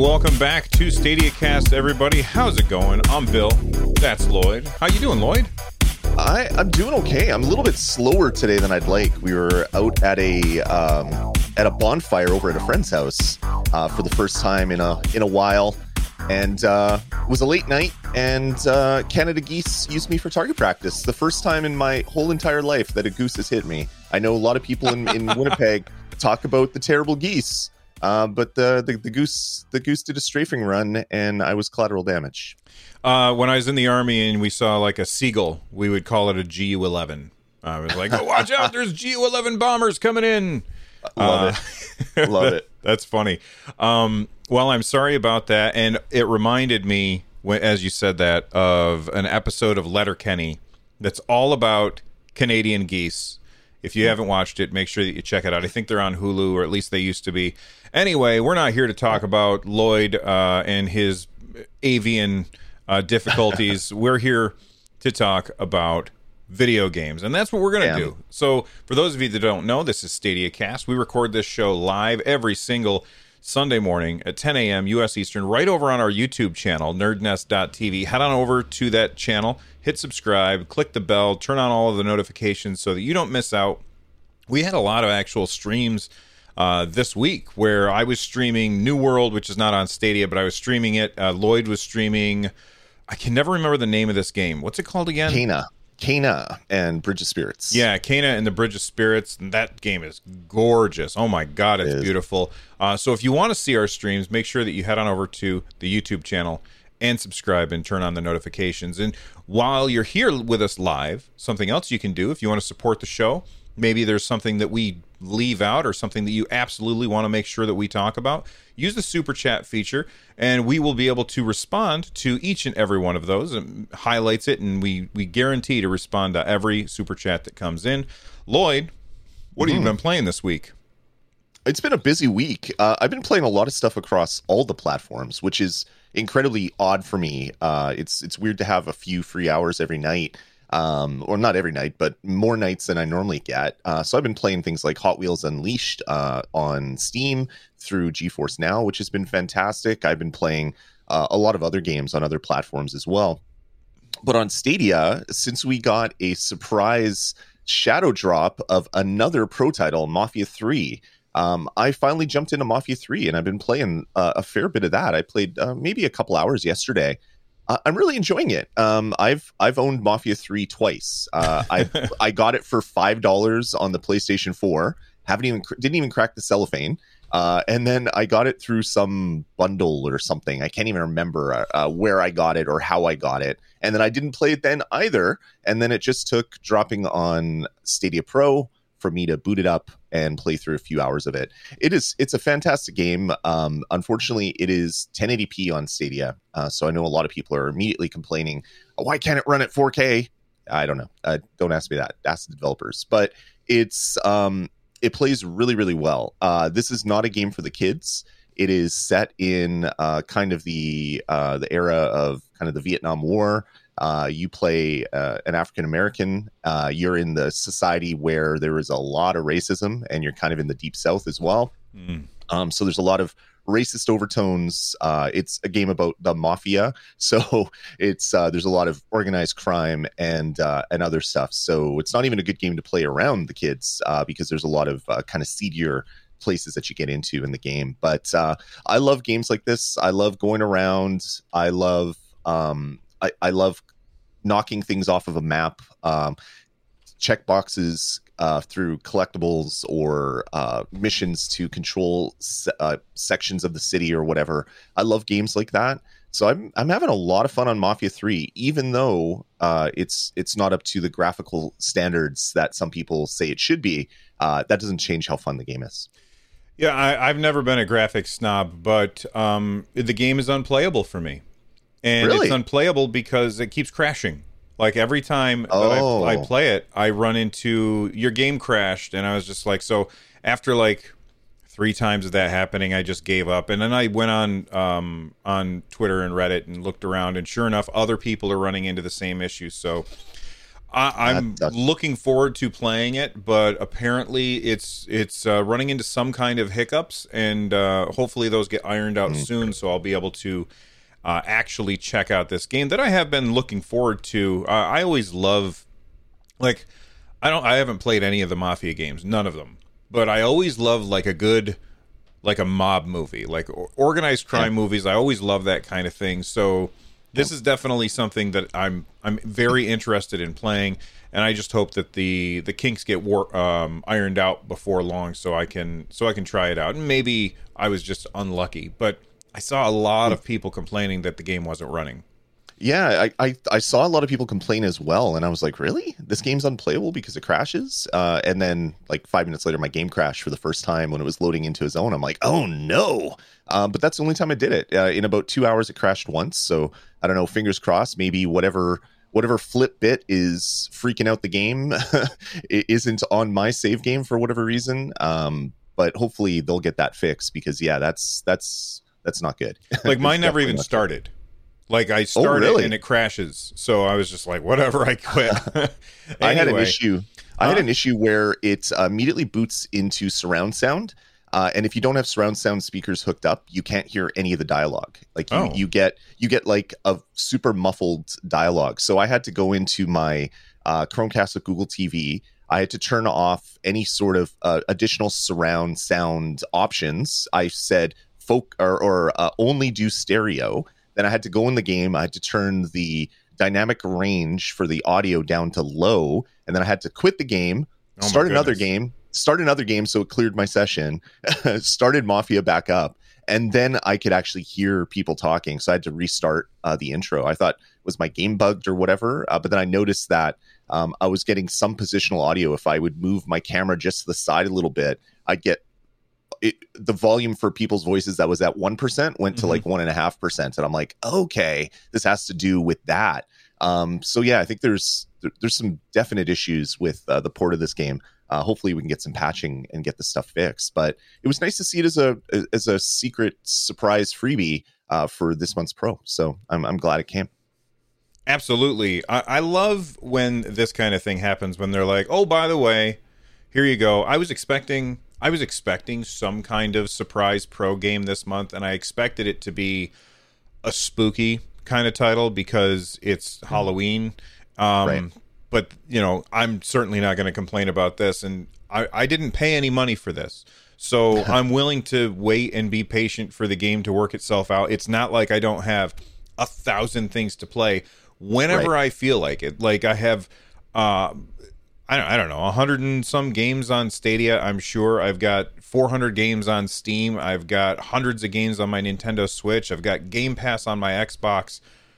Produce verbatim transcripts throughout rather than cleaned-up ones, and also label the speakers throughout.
Speaker 1: welcome back to Stadia Cast, everybody. How's it going? I'm Bill. That's Lloyd. How you doing, Lloyd?
Speaker 2: I, I'm doing okay. I'm a little bit slower today than I'd like. We were out at a um, at a bonfire over at a friend's house uh, for the first time in a in a while, and uh, it was a late night. And uh, Canada geese used me for target practice. The first time in my whole entire life that a goose has hit me. I know a lot of people in, in Winnipeg talk about the terrible geese. Uh, but the, the the goose the goose did a strafing run, and I was collateral damage.
Speaker 1: Uh, when I was in the Army and we saw like a seagull, we would call it a G U eleven. I was like, oh, watch out, there's G U eleven bombers coming in.
Speaker 2: Love uh, it. Love it.
Speaker 1: That's funny. Um, well, I'm sorry about that. And it reminded me, when, as you said that, of an episode of Letterkenny that's all about Canadian geese. If you haven't watched it, make sure that you check it out. I think they're on Hulu, or at least they used to be. Anyway, we're not here to talk about Lloyd uh, and his avian uh, difficulties. We're here to talk about video games, and that's what we're going to do. So for those of you that don't know, this is Stadia Cast. We record this show live every single Sunday morning at ten a.m. U S Eastern, right over on our YouTube channel, nerd nest dot t v. Head on over to that channel, hit subscribe, click the bell, turn on all of the notifications so that you don't miss out. We had a lot of actual streams uh, this week where I was streaming New World, which is not on Stadia, but I was streaming it. Uh, Lloyd was streaming, I can never remember the name of this game. What's it called again?
Speaker 2: Kena. Kena and Bridge of Spirits.
Speaker 1: Yeah, Kena and the Bridge of Spirits. That game is gorgeous. Oh my God, it's it beautiful. Uh, so if you want to see our streams, make sure that you head on over to the YouTube channel and subscribe and turn on the notifications. And while you're here with us live, something else you can do if you want to support the show, maybe there's something that we leave out or something that you absolutely want to make sure that we talk about, use the super chat feature and we will be able to respond to each and every one of those. It highlights it, and we we guarantee to respond to every super chat that comes in. Lloyd, what mm-hmm. have you been playing this week?
Speaker 2: It's been a busy week. Uh, I've been playing a lot of stuff across all the platforms, which is incredibly odd for me. Uh, it's it's weird to have a few free hours every night. Um, or not every night, but more nights than I normally get. Uh, so I've been playing things like Hot Wheels Unleashed uh, on Steam through GeForce Now, which has been fantastic. I've been playing uh, a lot of other games on other platforms as well. But on Stadia, since we got a surprise shadow drop of another pro title, Mafia three, um, I finally jumped into Mafia three, and I've been playing uh, a fair bit of that. I played uh, maybe a couple hours yesterday. Uh, I'm really enjoying it. Um, I've I've owned Mafia three twice. Uh, I I got it for five dollars on the PlayStation four. Haven't even didn't even crack the cellophane. Uh, and then I got it through some bundle or something. I can't even remember uh, uh, where I got it or how I got it. And then I didn't play it then either. And then it just took dropping on Stadia Pro for me to boot it up and play through a few hours of it. It is, it's a fantastic game. Um, unfortunately, it is ten eighty p on Stadia. Uh, so I know a lot of people are immediately complaining, oh, why can't it run at four K? I don't know. Uh, don't ask me that. Ask the developers. But it's, um, it plays really, really well. Uh, this is not a game for the kids. It is set in uh, kind of the uh, the era of kind of the Vietnam War. Uh, you play uh, an African American. Uh, you're in the society where there is a lot of racism, and you're kind of in the Deep South as well. Mm. Um, so there's a lot of racist overtones. Uh, it's a game about the mafia, so it's uh, there's a lot of organized crime and uh, and other stuff. So it's not even a good game to play around the kids uh, because there's a lot of uh, kind of seedier places that you get into in the game. But uh, I love games like this. I love going around. I love. Um, I, I love knocking things off of a map, um, check boxes uh, through collectibles or uh, missions to control se- uh, sections of the city or whatever. I love games like that. So I'm I'm having a lot of fun on Mafia three, even though uh, it's it's not up to the graphical standards that some people say it should be. Uh, that doesn't change how fun the game is.
Speaker 1: Yeah, I, I've never been a graphics snob, but um, the game is unplayable for me. And
Speaker 2: really?
Speaker 1: It's unplayable because it keeps crashing. Like every time
Speaker 2: oh.
Speaker 1: that I, I play it, I run into your game crashed. And I was just like, so after like three times of that happening, I just gave up. And then I went on um, on Twitter and Reddit and looked around. And sure enough, other people are running into the same issue. So I, I'm
Speaker 2: That- that-
Speaker 1: looking forward to playing it, but apparently it's it's uh, running into some kind of hiccups, and uh, hopefully those get ironed out
Speaker 2: Mm.
Speaker 1: soon, so I'll be able to uh, actually check out this game that I have been looking forward to. Uh, I always love, like, I don't, I haven't played any of the Mafia games, none of them, but I always love like a good, like a mob movie, like or- organized crime
Speaker 2: Yeah.
Speaker 1: movies. I always love that kind of thing. So this is definitely something that I'm I'm very interested in playing, and I just hope that the the kinks get war, um, ironed out before long, so I can so I can try it out. And maybe I was just unlucky, but I saw a lot of people complaining that the game wasn't running.
Speaker 2: Yeah, I, I I saw a lot of people complain as well, and I was like, really? This game's unplayable because it crashes? Uh, and then like five minutes later, my game crashed for the first time when it was loading into a zone. I'm like, oh no! Um, but that's the only time I did it. Uh, in about two hours, it crashed once. So I don't know. Fingers crossed. Maybe whatever whatever flip bit is freaking out the game it isn't on my save game for whatever reason. Um, but hopefully they'll get that fixed because yeah, that's that's that's not good.
Speaker 1: Like mine
Speaker 2: It's
Speaker 1: never
Speaker 2: definitely
Speaker 1: even
Speaker 2: not good.
Speaker 1: started. Like I started
Speaker 2: really?
Speaker 1: and it crashes, so I was just like, whatever, I quit.
Speaker 2: I had an
Speaker 1: Anyway,
Speaker 2: issue. I had
Speaker 1: Huh?
Speaker 2: an issue where it uh, immediately boots into surround sound, uh, and if you don't have surround sound speakers hooked up, you can't hear any of the dialogue. Like you,
Speaker 1: Oh.
Speaker 2: you get you get like a super muffled dialogue. So I had to go into my uh, Chromecast with Google T V. I had to turn off any sort of uh, additional surround sound options. I said folk or, or uh, only do stereo. Then I had to go in the game. I had to turn the dynamic range for the audio down to low, and then I had to quit the game,
Speaker 1: Oh my
Speaker 2: start another
Speaker 1: goodness.
Speaker 2: game, start another game, so it cleared my session, started Mafia back up, and then I could actually hear people talking. So I had to restart uh, the intro. I thought was my game bugged or whatever, uh, but then I noticed that um, I was getting some positional audio. If I would move my camera just to the side a little bit, I'd get it, the volume for people's voices that was at one percent went to
Speaker 1: Mhm.
Speaker 2: like one and a half percent, and I'm like, okay, this has to do with that. Um, so yeah, I think there's there, there's some definite issues with uh, the port of this game. Uh, hopefully, we can get some patching and get the stuff fixed. But it was nice to see it as a as a secret surprise freebie uh, for this month's Pro. So I'm I'm glad it came.
Speaker 1: Absolutely. I, I love when this kind of thing happens, when they're like, oh, by the way, here you go. I was expecting I was expecting some kind of surprise pro game this month, and I expected it to be a spooky kind of title because it's Halloween. Um,
Speaker 2: Right.
Speaker 1: But, you know, I'm certainly not going to complain about this, and I, I didn't pay any money for this. So I'm willing to wait and be patient for the game to work itself out. It's not like I don't have a thousand things to play whenever
Speaker 2: Right.
Speaker 1: I feel like it. Like I have, uh, I don't, I don't know, a hundred and some games on Stadia. I'm sure I've got four hundred games on Steam. I've got hundreds of games on my Nintendo Switch. I've got Game Pass on my Xbox.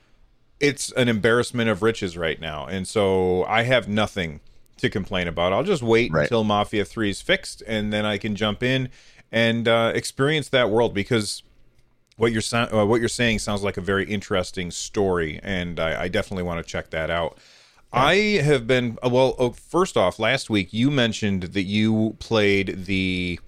Speaker 1: It's an embarrassment of riches right now, and so I have nothing to complain about. I'll just wait
Speaker 2: Right.
Speaker 1: until Mafia three is fixed, and then I can jump in and uh, experience that world, because what you're sa- uh, what you're saying sounds like a very interesting story, and I, I definitely want to check that out. I have been uh, well. Oh, first off, last week you mentioned that you played the.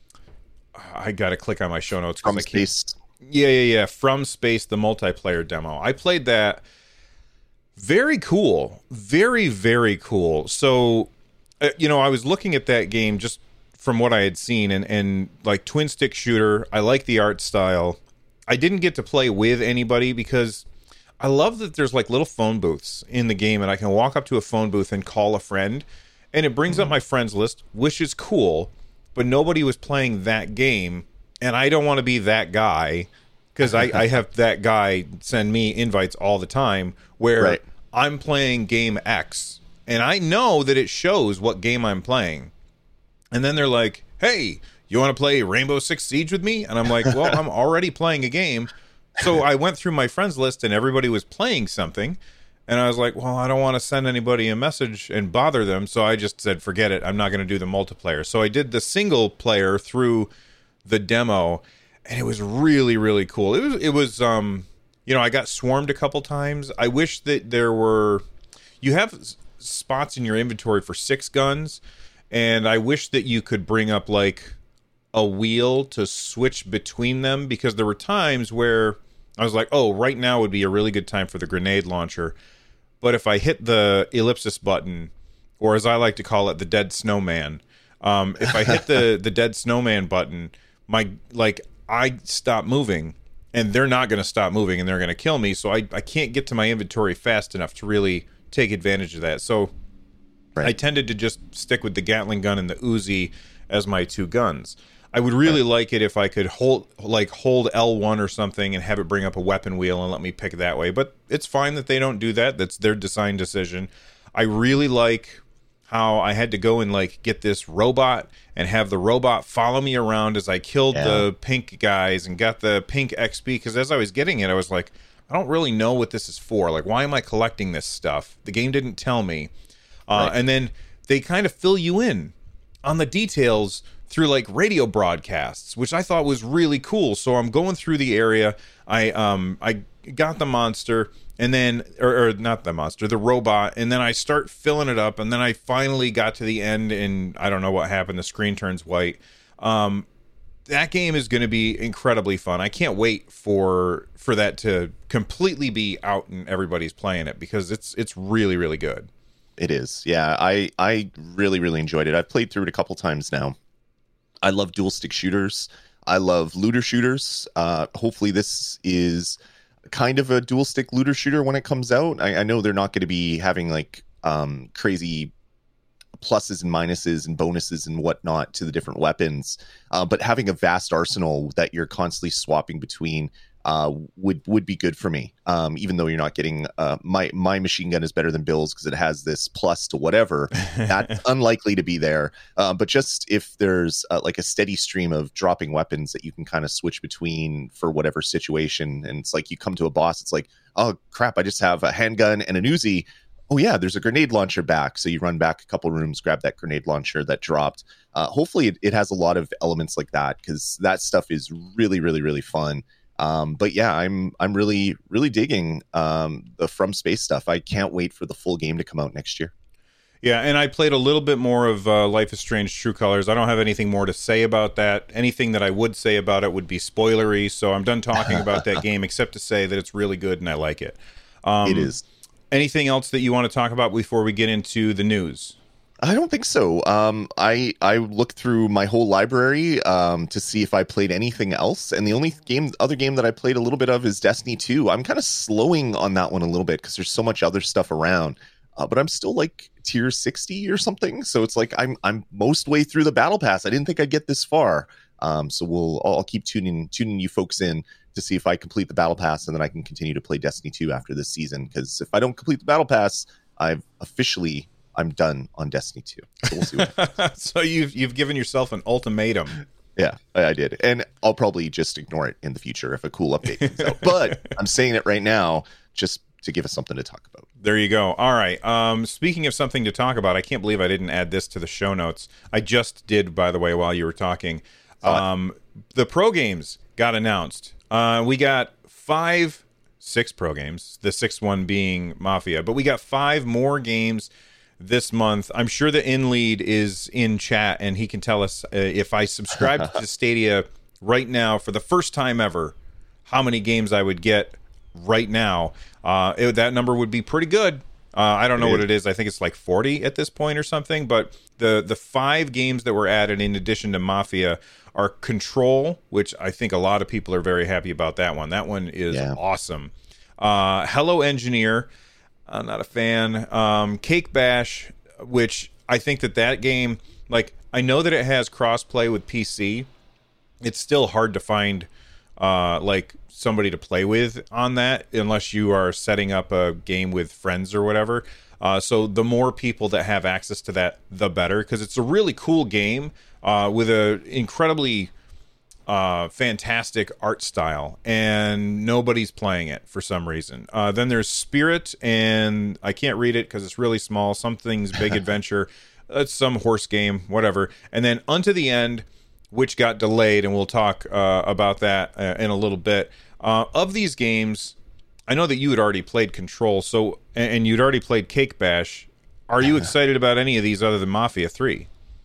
Speaker 1: I got to click on my show notes 'cause
Speaker 2: From
Speaker 1: I can't-
Speaker 2: space.
Speaker 1: Yeah, yeah, yeah. From Space, the multiplayer demo. I played that. Very cool. Very, very cool. So, uh, you know, I was looking at that game just from what I had seen, and, and like twin stick shooter. I like the art style. I didn't get to play with anybody because I love that there's like little phone booths in the game, and I can walk up to a phone booth and call a friend, and it brings up my friends list, which is cool, but nobody was playing that game, and I don't want to be that guy because I, I have that guy send me invites all the time where
Speaker 2: Right.
Speaker 1: I'm playing game X, and I know that it shows what game I'm playing. And then they're like, hey, you want to play Rainbow Six Siege with me? And I'm like, well, I'm already playing a game. So I went through my friends list, and everybody was playing something. And I was like, well, I don't want to send anybody a message and bother them. So I just said, forget it. I'm not going to do the multiplayer. So I did the single player through the demo, and it was really, really cool. It was, it was, um, you know, I got swarmed a couple times. I wish that there were, you have s- spots in your inventory for six guns, and I wish that you could bring up like a wheel to switch between them, because there were times where I was like, oh, right now would be a really good time for the grenade launcher. But if I hit the ellipsis button, or as I like to call it, the dead snowman, um, if I hit the the dead snowman button, my like I stop moving, and they're not going to stop moving, and they're going to kill me. So I I can't get to my inventory fast enough to really take advantage of that. So right. I tended to just stick with the Gatling gun and the Uzi as my two guns. I would really right. like it if I could hold like hold L one or something and have it bring up a weapon wheel and let me pick that way. But it's fine that they don't do that. That's their design decision. I really like how I had to go and like get this robot and have the robot follow me around as I killed yeah. the pink guys and got the pink X P. Because as I was getting it, I was like, I don't really know what this is for. Like, why am I collecting this stuff? The game didn't tell me. Uh, right. And then they kind of fill you in on the details through like radio broadcasts, which I thought was really cool. So I'm going through the area. I um I got the monster, and then or, or not the monster, the robot, and then I start filling it up, and then I finally got to the end, and I don't know what happened. The screen turns white. Um, that game is going to be incredibly fun. I can't wait for for that to completely be out and everybody's playing it, because it's it's really really good.
Speaker 2: It is, yeah. I I really really enjoyed it. I've played through it a couple times now. I love dual stick shooters. I love looter shooters. Uh, hopefully this is kind of a dual stick looter shooter when it comes out. I, I know they're not going to be having like um, crazy pluses and minuses and bonuses and whatnot to the different weapons, uh, but having a vast arsenal that you're constantly swapping between uh, would would be good for me. Um, even though you're not getting uh, my my machine gun is better than Bill's because it has this plus to whatever. That's unlikely to be there. Uh, but just if there's uh, like a steady stream of dropping weapons that you can kind of switch between for whatever situation, and it's like you come to a boss, it's like, oh crap, I just have a handgun and an Uzi. Oh yeah, there's a grenade launcher back. So you run back a couple rooms, grab that grenade launcher that dropped. Uh, hopefully it, it has a lot of elements like that, because that stuff is really really really fun. Um, but yeah, I'm I'm really really digging um, the From Space stuff. I can't wait for the full game to come out next year.
Speaker 1: Yeah, and I played a little bit more of uh, Life is Strange: True Colors. I don't have anything more to say about that. Anything that I would say about it would be spoilery, so I'm done talking about that game, except to say that it's really good and I like it. Um,
Speaker 2: it is.
Speaker 1: Anything else that you want to talk about before we get into the news?
Speaker 2: I don't think so. Um, I I looked through my whole library um, to see if I played anything else, and the only game, other game that I played a little bit of is Destiny two. I'm kind of slowing on that one a little bit because there's so much other stuff around, uh, but I'm still like tier sixty or something. So it's like I'm I'm most way through the battle pass. I didn't think I'd get this far. Um, so we'll I'll keep tuning tuning you folks in to see if I complete the battle pass, and then I can continue to play Destiny two after this season. Because if I don't complete the battle pass, I've officially I'm done on Destiny two. So we'll see what happens.
Speaker 1: So you've you've given yourself an ultimatum.
Speaker 2: Yeah, I, I did. And I'll probably just ignore it in the future if a cool update comes out. But I'm saying it right now just to give us something to talk about.
Speaker 1: There you go. All right. Um, speaking of something to talk about, I can't believe I didn't add this to the show notes. I just did, by the way, while you were talking. Um, the pro games got announced. Uh, we got five, six pro games, the sixth one being Mafia. But we got five more games this month. I'm sure the in lead is in chat, and he can tell us uh, if I subscribe to Stadia right now for the first time ever, how many games I would get right now. Uh, it, that number would be pretty good. Uh, I don't know what it is. I think it's like forty at this point or something. But the the five games that were added in addition to Mafia are Control, which I think a lot of people are very happy about that one. That one is yeah. awesome. Uh, Hello Engineer. I'm not a fan. Um, Cake Bash, which I think that that game, like, I know that it has cross-play with P C. It's still hard to find, uh, like, somebody to play with on that unless you are setting up a game with friends or whatever. Uh, so the more people that have access to that, the better, because it's a really cool game uh, with a incredibly uh fantastic art style, and nobody's playing it for some reason. Uh then there's Spirit, and I can't read it because it's really small. Something's Big Adventure. It's some horse game, whatever. And then Unto the End, which got delayed, and we'll talk uh about that uh, in a little bit. Uh of these games, I know that you had already played Control, so and you'd already played Cake Bash. Are you excited about any of these other than Mafia three?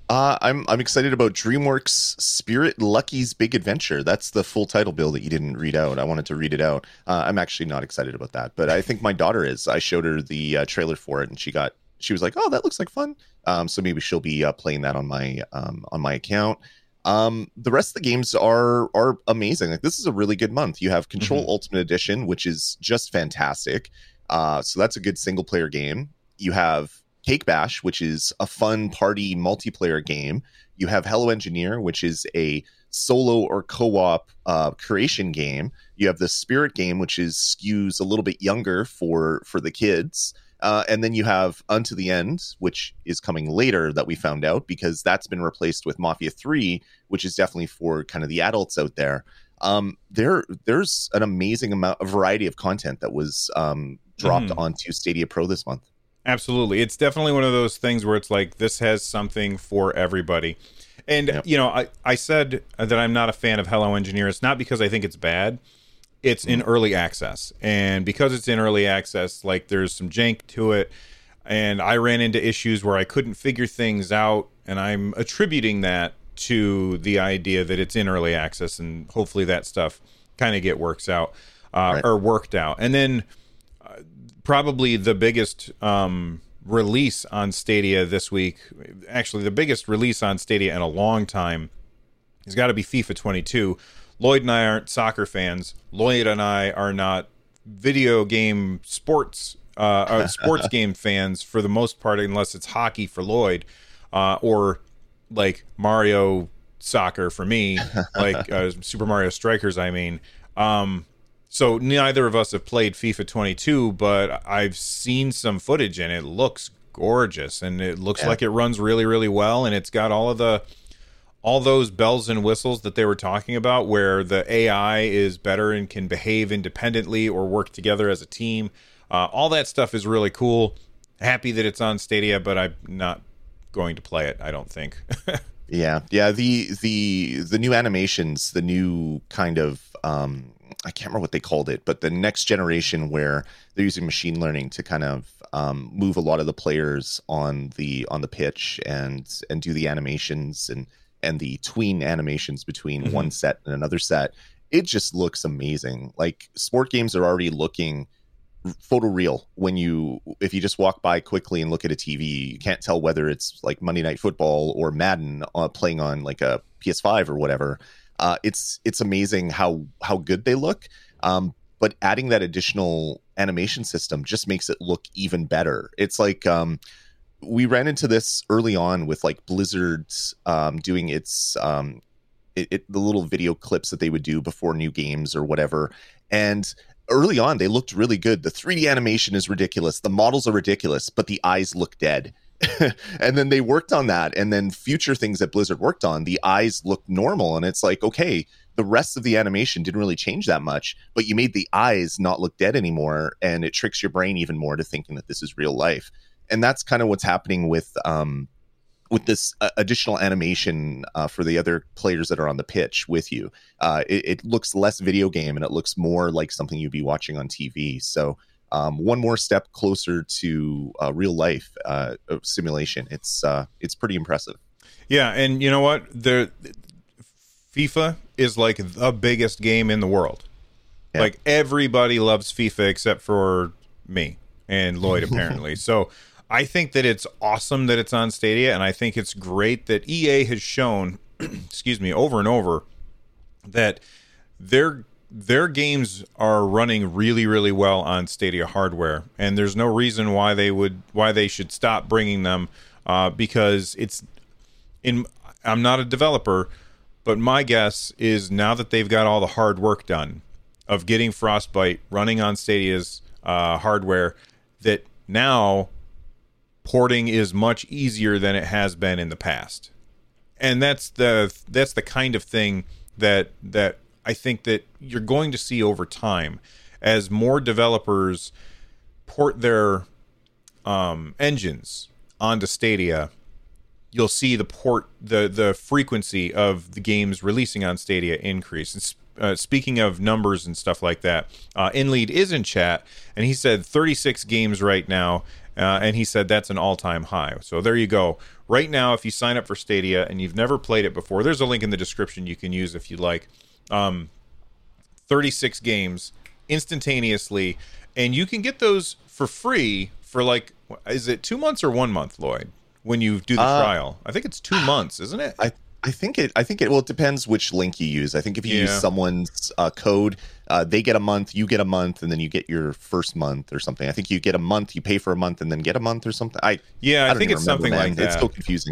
Speaker 2: Uh, I'm I'm excited about DreamWorks Spirit Lucky's Big Adventure. That's the full title, Bill, that you didn't read out. I wanted to read it out. Uh, I'm actually not excited about that, but I think my daughter is. I showed her the uh, trailer for it, and she got she was like, "Oh, that looks like fun." Um, so maybe she'll be uh, playing that on my um, on my account. Um, the rest of the games are are amazing. Like, this is a really good month. You have Control mm-hmm. Ultimate Edition, which is just fantastic. Uh, so that's a good single player game. You have Cake Bash, which is a fun party multiplayer game. You have Hello Engineer, which is a solo or co-op uh, creation game. You have the Spirit game, which is skews a little bit younger for for the kids. Uh, and then you have Unto the End, which is coming later that we found out, because that's been replaced with Mafia three, which is definitely for kind of the adults out there. Um, there, there's an amazing amount, a variety of content that was um, dropped mm-hmm. onto Stadia Pro this month.
Speaker 1: Absolutely. It's definitely one of those things where it's like, this has something for everybody. And, yep. you know, I, I said that I'm not a fan of Hello Engineer. It's not because I think it's bad. It's in early access. And because it's in early access, like, there's some jank to it. And I ran into issues where I couldn't figure things out. And I'm attributing that to the idea that it's in early access. And hopefully that stuff kind of get works out uh, right. or worked out. And then uh, probably the biggest um, release on Stadia this week, actually the biggest release on Stadia in a long time, has got to be FIFA twenty-two. Lloyd and I aren't soccer fans. Lloyd and I are not video game sports uh, uh, sports game fans for the most part, unless it's hockey for Lloyd uh, or like Mario soccer for me, like uh, Super Mario Strikers, I mean. Um, so neither of us have played FIFA twenty-two, but I've seen some footage and it looks gorgeous, and it looks yeah. like it runs really, really well, and it's got all of the all those bells and whistles that they were talking about, where the A I is better and can behave independently or work together as a team. Uh, all that stuff is really cool. Happy that it's on Stadia, but I'm not going to play it, I don't think.
Speaker 2: yeah. Yeah. The, the, the new animations, the new kind of, um, I can't remember what they called it, but the next generation where they're using machine learning to kind of um, move a lot of the players on the, on the pitch and, and do the animations and, and the tween animations between mm-hmm. one set and another set. It just looks amazing. Like, sport games are already looking photoreal when you, if you just walk by quickly and look at a T V, you can't tell whether it's like Monday Night Football or Madden uh, playing on like a P S five or whatever. Uh, it's, it's amazing how, how good they look. Um, but adding that additional animation system just makes it look even better. It's like, um, we ran into this early on with like Blizzard's um, doing its um, it, it, the little video clips that they would do before new games or whatever. And early on, they looked really good. The three D animation is ridiculous. The models are ridiculous, but the eyes look dead. And then they worked on that. And then future things that Blizzard worked on, the eyes look normal. And it's like, okay, the rest of the animation didn't really change that much, but you made the eyes not look dead anymore. And it tricks your brain even more to thinking that this is real life. And that's kind of what's happening with um, with this uh, additional animation uh, for the other players that are on the pitch with you. Uh, it, it looks less video game and it looks more like something you'd be watching on T V. So um, one more step closer to uh, real life uh, simulation. It's uh, it's pretty impressive.
Speaker 1: Yeah, and you know what? The FIFA is like the biggest game in the world. Yeah. Like, everybody loves FIFA except for me and Lloyd, apparently. So I think that it's awesome that it's on Stadia, and I think it's great that E A has shown, excuse me, over and over that their their games are running really, really well on Stadia hardware, and there's no reason why they would why they should stop bringing them. Uh, because it's in. I'm not a developer, but my guess is now that they've got all the hard work done of getting Frostbite running on Stadia's uh, hardware, that now porting is much easier than it has been in the past. And that's the that's the kind of thing that that I think that you're going to see over time as more developers port their um, engines onto Stadia. You'll see the port the the frequency of the games releasing on Stadia increase. And uh, speaking of numbers and stuff like that, uh, InLead is in chat, and he said thirty-six games right now. Uh, and he said that's an all-time high. So there you go. Right now, if you sign up for Stadia and you've never played it before, there's a link in the description you can use if you like. Um, thirty-six games instantaneously, and you can get those for free for like, is it two months or one month, Lloyd? When you do the uh, trial, I think it's two months, isn't it?
Speaker 2: I I think it. I think it. Well, it depends which link you use. I think if you yeah. use someone's uh, code, uh, they get a month, you get a month, and then you get your first month or something. I think you get a month, you pay for a month, and then get a month or something. I
Speaker 1: yeah, I,
Speaker 2: I
Speaker 1: think it's
Speaker 2: remember,
Speaker 1: something
Speaker 2: man.
Speaker 1: like that.
Speaker 2: It's so confusing.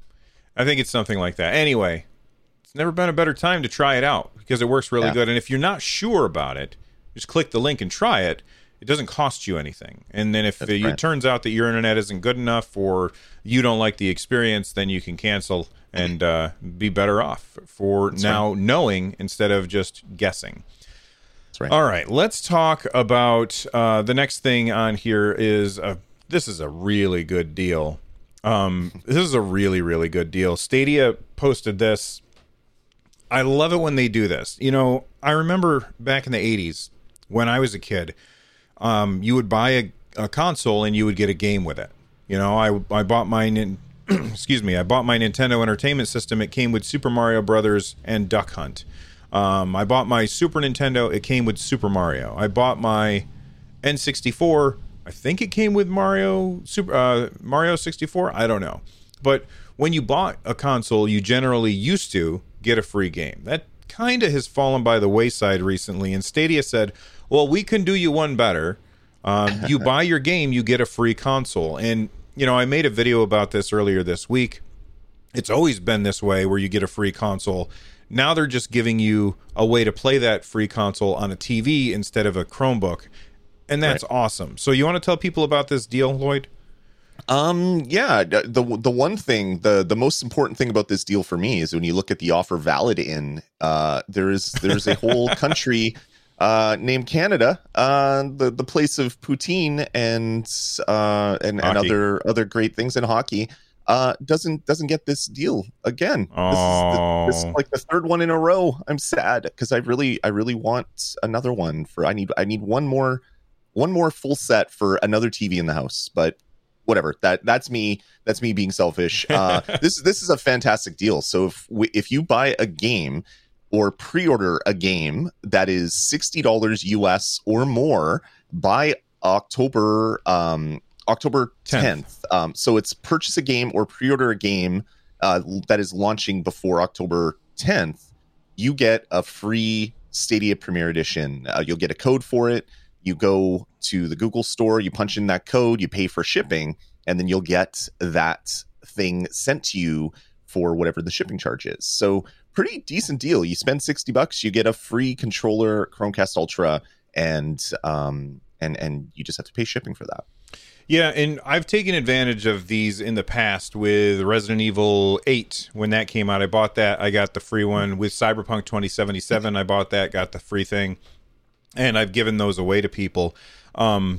Speaker 1: I think it's something like that. Anyway, it's never been a better time to try it out because it works really yeah. good. And if you're not sure about it, just click the link and try it. It doesn't cost you anything. And then if the, it turns out that your internet isn't good enough or you don't like the experience, then you can cancel and uh, be better off for That's now right. knowing instead of just guessing.
Speaker 2: That's right.
Speaker 1: All right, let's talk about uh, the next thing on here is a, this is a really good deal. Um, this is a really, really good deal. Stadia posted this. I love it when they do this. You know, I remember back in the eighties when I was a kid, um, you would buy a, a console and you would get a game with it. You know, I, I bought my nin- excuse me, I bought my Nintendo Entertainment System. It came with Super Mario Brothers and Duck Hunt. Um, I bought my Super Nintendo. It came with Super Mario. I bought my N sixty-four. I think it came with Mario Super uh, Mario sixty-four. I don't know. But when you bought a console, you generally used to get a free game. That kind of has fallen by the wayside recently. And Stadia said, well, we can do you one better. Um, you buy your game, you get a free console. And, you know, I made a video about this earlier this week. It's always been this way where you get a free console. Now they're just giving you a way to play that free console on a T V instead of a Chromebook. And that's right. awesome. So you want to tell people about this deal, Lloyd?
Speaker 2: Um, yeah, the the one thing, the the most important thing about this deal for me is when you look at the offer valid in, uh, there is there's a whole country uh, named Canada, uh, the the place of poutine and uh, and, and other other great things in hockey. Uh, doesn't doesn't get this deal again.
Speaker 1: Oh.
Speaker 2: This is, the, this is like the third one in a row. I'm sad because I really I really want another one for. I need I need one more one more full set for another T V in the house, but. Whatever that that's me that's me being selfish. Uh, this this is a fantastic deal. So if we, if you buy a game or pre-order a game that is sixty dollars U S or more by October um, October tenth, um, so it's purchase a game or pre-order a game uh, that is launching before October tenth, you get a free Stadia Premier Edition. Uh, you'll get a code for it. You go to the Google store, you punch in that code, you pay for shipping, and then you'll get that thing sent to you for whatever the shipping charge is. So pretty decent deal. You spend sixty bucks, you get a free controller, Chromecast Ultra, and um and and you just have to pay shipping for that.
Speaker 1: Yeah, and I've taken advantage of these in the past with Resident Evil eight. When that came out, I bought that. I got the free one. With Cyberpunk twenty seventy-seven, I bought that, got the free thing. And I've given those away to people. Um,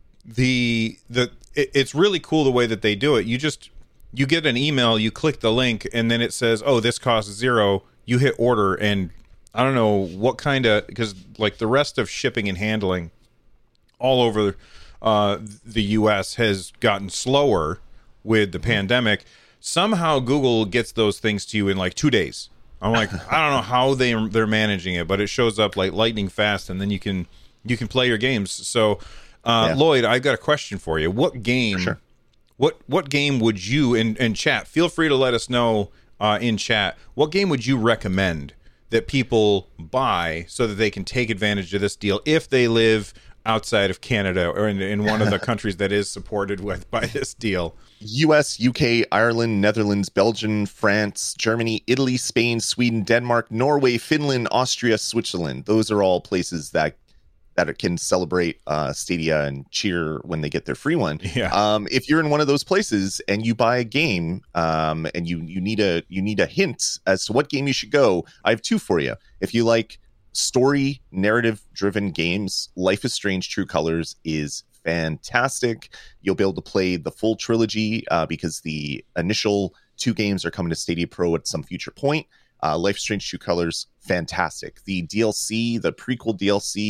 Speaker 1: the the it, it's really cool the way that they do it. You just you get an email, you click the link, and then it says, "Oh, this costs zero." You hit order, and I don't know what kind of because like the rest of shipping and handling all over uh, the U S has gotten slower with the pandemic. Somehow Google gets those things to you in like two days. I'm like, I don't know how they they're managing it, but it shows up like lightning fast, and then you can you can play your games. So, uh, yeah. Lloyd, I've got a question for you. What game?
Speaker 2: Sure.
Speaker 1: What what game would you in in chat? Feel free to let us know uh, in chat. What game would you recommend that people buy so that they can take advantage of this deal if they live outside of Canada or in, in one of the countries that is supported with by this deal?
Speaker 2: U S, U K, Ireland, Netherlands, Belgium, France, Germany, Italy, Spain, Sweden, Denmark, Norway, Finland, Austria, Switzerland. Those are all places that that can celebrate uh, Stadia and cheer when they get their free one.
Speaker 1: Yeah.
Speaker 2: Um, if you're in one of those places and you buy a game um, and you you need a you need a hint as to what game you should go, I have two for you. If you like story narrative driven games, Life is Strange: True Colors is fantastic. You'll be able to play the full trilogy uh, because the initial two games are coming to Stadia Pro at some future point. Uh, Life is Strange: True Colors, fantastic. The D L C, the prequel D L C,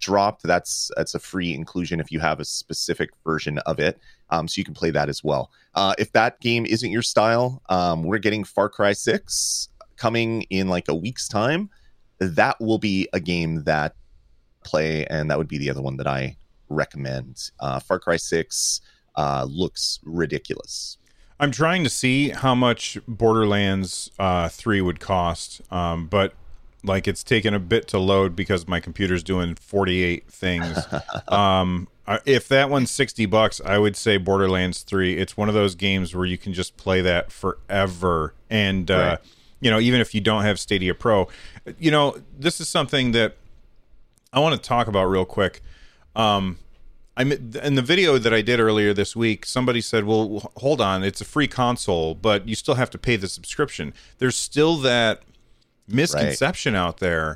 Speaker 2: dropped, that's that's a free inclusion if you have a specific version of it. Um, so you can play that as well. Uh, if that game isn't your style, um, we're getting Far Cry six coming in like a week's time. That will be a game that play, and that would be the other one that I recommend. Uh, Far Cry six uh, looks ridiculous.
Speaker 1: I'm trying to see how much Borderlands uh, three would cost, um, but like it's taken a bit to load because my computer's doing forty-eight things. um, if that one's sixty bucks, I would say Borderlands three. It's one of those games where you can just play that forever. And, uh, right. you know, even if you don't have Stadia Pro, you know, this is something that I want to talk about real quick. Um, I'm in the video that I did earlier this week. Somebody said, well, hold on, it's a free console, but you still have to pay the subscription. There's still that misconception right. out there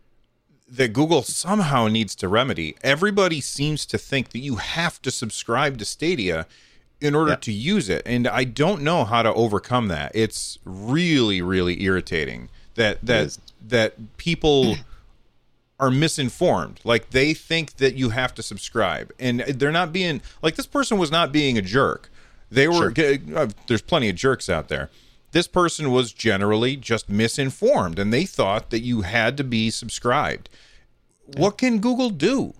Speaker 1: that Google somehow needs to remedy. Everybody seems to think that you have to subscribe to Stadia in order yeah. to use it. And I don't know how to overcome that. It's really, really irritating that that that people are misinformed. Like they think that you have to subscribe, and they're not being like, this person was not being a jerk. They were, sure. uh, there's plenty of jerks out there. This person was generally just misinformed, and they thought that you had to be subscribed. Yeah. What can Google do?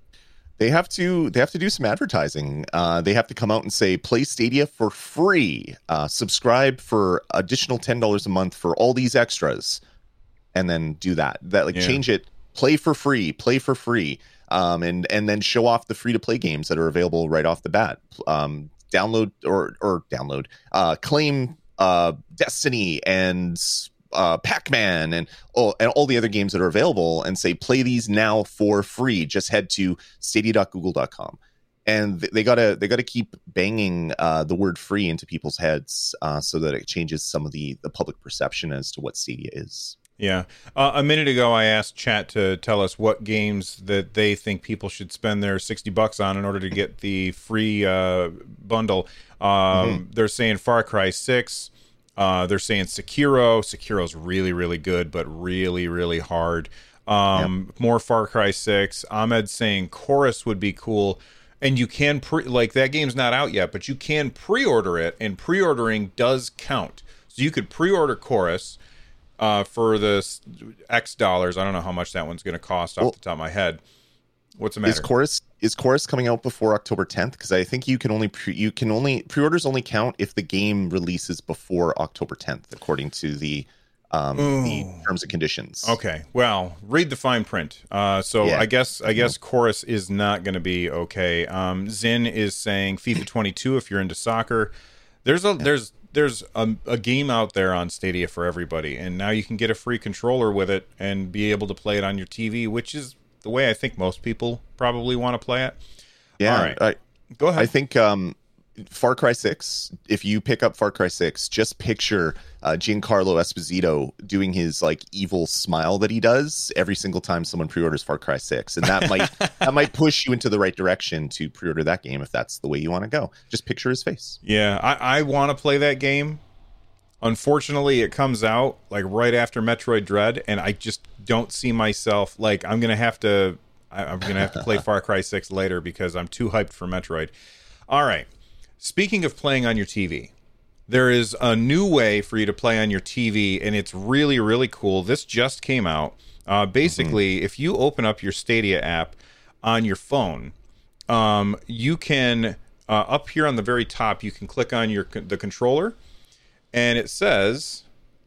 Speaker 2: They have to they have to do some advertising. Uh, they have to come out and say, play Stadia for free. Uh, subscribe for additional ten dollars a month for all these extras. And then do that. That like yeah. change it. Play for free, play for free, um, and and then show off the free to play games that are available right off the bat. Um, download or or download, uh, claim uh, Destiny and uh, Pac-Man and oh, and all the other games that are available, and say play these now for free. Just head to stadia dot google dot com, and they gotta they gotta keep banging uh, the word free into people's heads uh, so that it changes some of the the public perception as to what Stadia is.
Speaker 1: Yeah. Uh, a minute ago, I asked chat to tell us what games that they think people should spend their sixty bucks on in order to get the free uh, bundle. Um, mm-hmm. They're saying Far Cry six. Uh, they're saying Sekiro. Sekiro's really, really good, but really, really hard. Um, yep. More Far Cry six. Ahmed's saying Chorus would be cool. And you can, pre- like, that game's not out yet, but you can pre-order it, and pre-ordering does count. So you could pre-order Chorus. Uh, for the X dollars. I don't know how much that one's going to cost off well, the top of my head. What's the matter?
Speaker 2: Is Chorus is Chorus coming out before October tenth? Because I think you can only pre, you can only pre-orders only count if the game releases before October tenth, according to the um, the terms and conditions.
Speaker 1: Okay, well, read the fine print. Uh, so yeah. I guess I guess Chorus is not going to be okay. Um, Zin is saying FIFA twenty-two if you're into soccer. There's a yeah. there's There's a, a game out there on Stadia for everybody, and now you can get a free controller with it and be able to play it on your T V, which is the way I think most people probably want to play it.
Speaker 2: Yeah,
Speaker 1: all right.
Speaker 2: I,
Speaker 1: go ahead.
Speaker 2: I think um, Far Cry six, if you pick up Far Cry six, just picture uh, Giancarlo Esposito doing his like evil smile that he does every single time someone pre-orders Far Cry six, and that might that might push you into the right direction to pre-order that game if that's the way you want to go. Just picture his face.
Speaker 1: Yeah, I, I want to play that game. Unfortunately, it comes out like right after Metroid Dread, and I just don't see myself like I'm gonna have to. I, I'm gonna have to play Far Cry six later because I'm too hyped for Metroid. All right. Speaking of playing on your T V, there is a new way for you to play on your T V, and it's really, really cool. This just came out. Uh, basically, mm-hmm. if you open up your Stadia app on your phone, um, you can, uh, up here on the very top, you can click on your the controller, and it says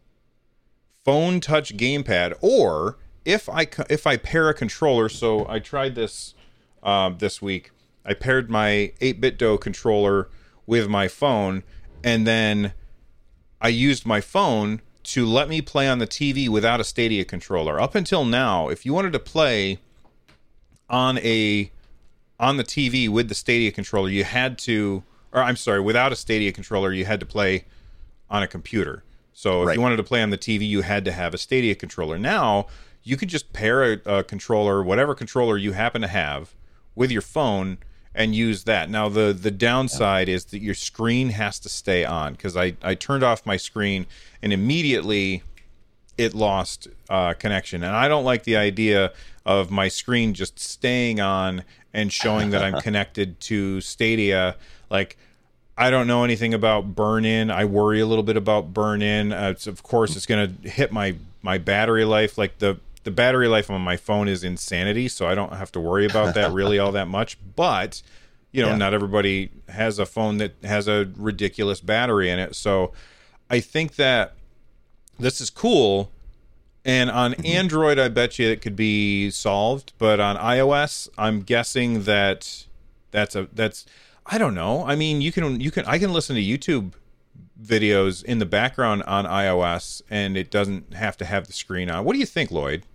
Speaker 1: phone touch gamepad, or if I, if I pair a controller, so I tried this uh, this week, I paired my eight bit do controller with my phone, and then I used my phone to let me play on the T V without a Stadia controller. Up until now, if you wanted to play on a on the T V with the Stadia controller, you had to, or I'm sorry, without a Stadia controller, you had to play on a computer. So if right. you wanted to play on the T V, you had to have a Stadia controller. Now, you could just pair a, a controller, whatever controller you happen to have, with your phone and use that. Now, the the downside is that your screen has to stay on, because I, I turned off my screen, and immediately it lost uh, connection. And I don't like the idea of my screen just staying on and showing that I'm connected to Stadia. Like, I don't know anything about burn-in. I worry a little bit about burn-in. Uh, it's, of course, it's going to hit my, my battery life. Like, the, the battery life on my phone is insanity, so I don't have to worry about that really all that much. But, you know, yeah. not everybody has a phone that has a ridiculous battery in it. So I think that this is cool. And on mm-hmm. Android, I bet you it could be solved. But on iOS, I'm guessing that that's a that's I don't know. I mean, you can you can I can listen to YouTube videos in the background on iOS, and it doesn't have to have the screen on. What do you think, Lloyd?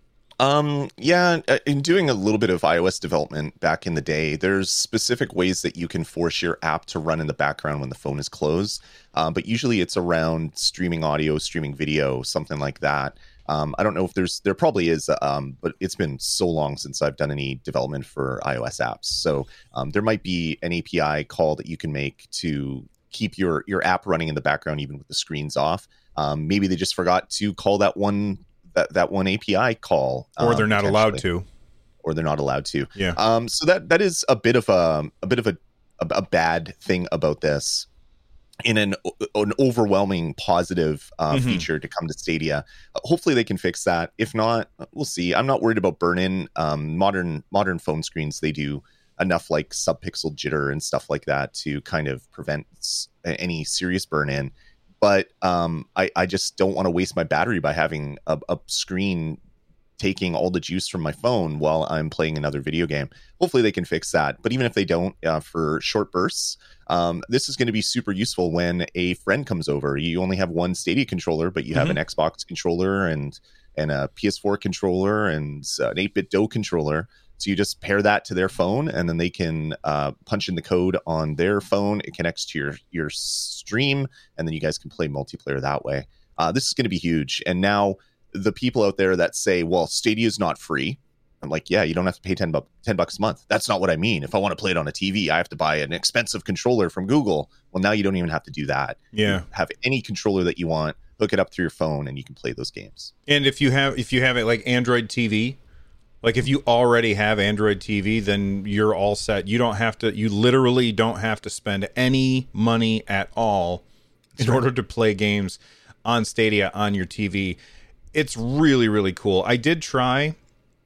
Speaker 2: Um, yeah, in doing a little bit of iOS development back in the day, there's specific ways that you can force your app to run in the background when the phone is closed. Um, but usually it's around streaming audio, streaming video, something like that. Um, I don't know if there's, there probably is, um, but it's been so long since I've done any development for iOS apps. So um, there might be an A P I call that you can make to keep your, your app running in the background, even with the screens off. Um, maybe they just forgot to call that one that that one A P I call,
Speaker 1: or they're um, not allowed to,
Speaker 2: or they're not allowed to.
Speaker 1: Yeah.
Speaker 2: Um. So that that is a bit of a a bit of a a, a bad thing about this. In an an overwhelming positive uh, mm-hmm. feature to come to Stadia. Uh, hopefully they can fix that. If not, we'll see. I'm not worried about burn-in. Um, modern modern phone screens, they do enough like subpixel jitter and stuff like that to kind of prevent any serious burn-in. But um, I, I just don't want to waste my battery by having a, a screen taking all the juice from my phone while I'm playing another video game. Hopefully they can fix that. But even if they don't, uh, for short bursts, um, this is going to be super useful when a friend comes over. You only have one Stadia controller, but you have mm-hmm. an Xbox controller and and a P S four controller and an eight-bit D O controller. So you just pair that to their phone, and then they can uh, punch in the code on their phone. It connects to your your stream, and then you guys can play multiplayer that way. Uh, this is going to be huge. And now the people out there that say, well, Stadia is not free. I'm like, yeah, you don't have to pay ten, bu- ten bucks a month. That's not what I mean. If I want to play it on a T V, I have to buy an expensive controller from Google. Well, now you don't even have to do that.
Speaker 1: Yeah.
Speaker 2: You have any controller that you want, hook it up through your phone, and you can play those games.
Speaker 1: And if you have if you have it like Android T V, like if you already have Android T V, then you're all set. You don't have to, you literally don't have to spend any money at all in order to play games on Stadia on your T V. It's really, really cool. I did try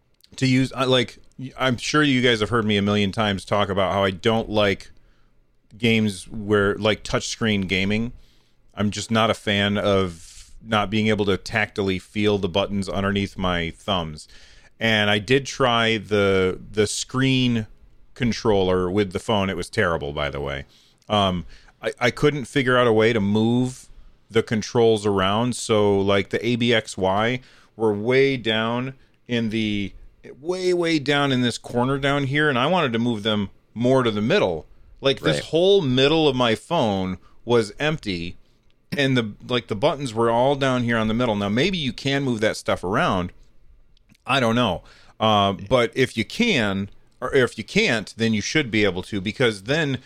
Speaker 1: to use, like, I'm sure you guys have heard me a million times talk about how I don't like games where, like, touchscreen gaming. I'm just not a fan of not being able to tactily feel the buttons underneath my thumbs. And I did try the the screen controller with the phone. It was terrible, by the way. Um, I, I couldn't figure out a way to move the controls around. So, like, the A B X Y were way down in the, way, way down in this corner down here. And I wanted to move them more to the middle. Like, this
Speaker 2: right. whole
Speaker 1: middle of my phone was empty. And, the like, the buttons were all down here on the middle. Now, maybe you can move that stuff around. I don't know. Uh, but if you can, or if you can't, then you should be able to, because then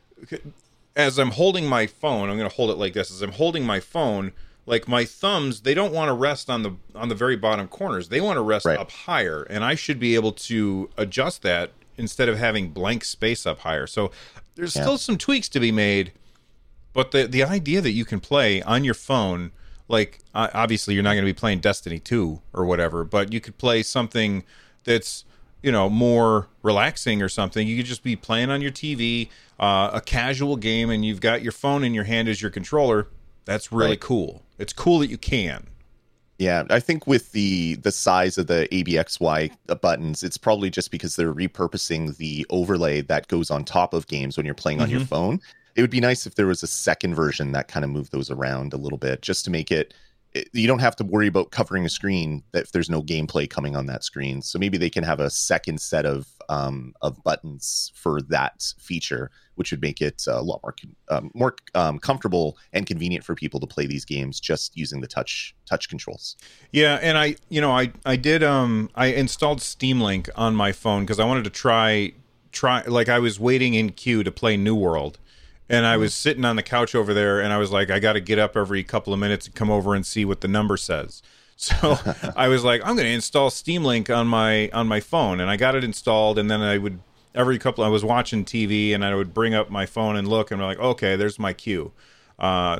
Speaker 1: as I'm holding my phone, I'm going to hold it like this. As I'm holding my phone, like, my thumbs, they don't want to rest on the on the very bottom corners. They want to rest right. up higher, and I should be able to adjust that instead of having blank space up higher. So there's yeah. still some tweaks to be made, but the the idea that you can play on your phone, like, obviously you're not going to be playing Destiny two or whatever, but you could play something that's, you know, more relaxing or something. You could just be playing on your T V, uh, a casual game, and you've got your phone in your hand as your controller. That's really right. cool. It's cool that you can.
Speaker 2: Yeah, I think with the the size of the A B X Y buttons, it's probably just because they're repurposing the overlay that goes on top of games when you're playing on mm-hmm. your phone. It would be nice if there was a second version that kind of moved those around a little bit, just to make it, it you don't have to worry about covering a screen if there's no gameplay coming on that screen. So maybe they can have a second set of um, of buttons for that feature, which would make it a lot more um, more um, comfortable and convenient for people to play these games just using the touch touch controls.
Speaker 1: Yeah, and I, you know, I I did um I installed Steam Link on my phone because I wanted to try try like I was waiting in queue to play New World. And I was sitting on the couch over there, and I was like, I got to get up every couple of minutes and come over and see what the number says. So I was like, I'm going to install Steam Link on my on my phone, and I got it installed. And then I would every couple I was watching T V, and I would bring up my phone and look, and I'm like, okay, there's my queue. Uh,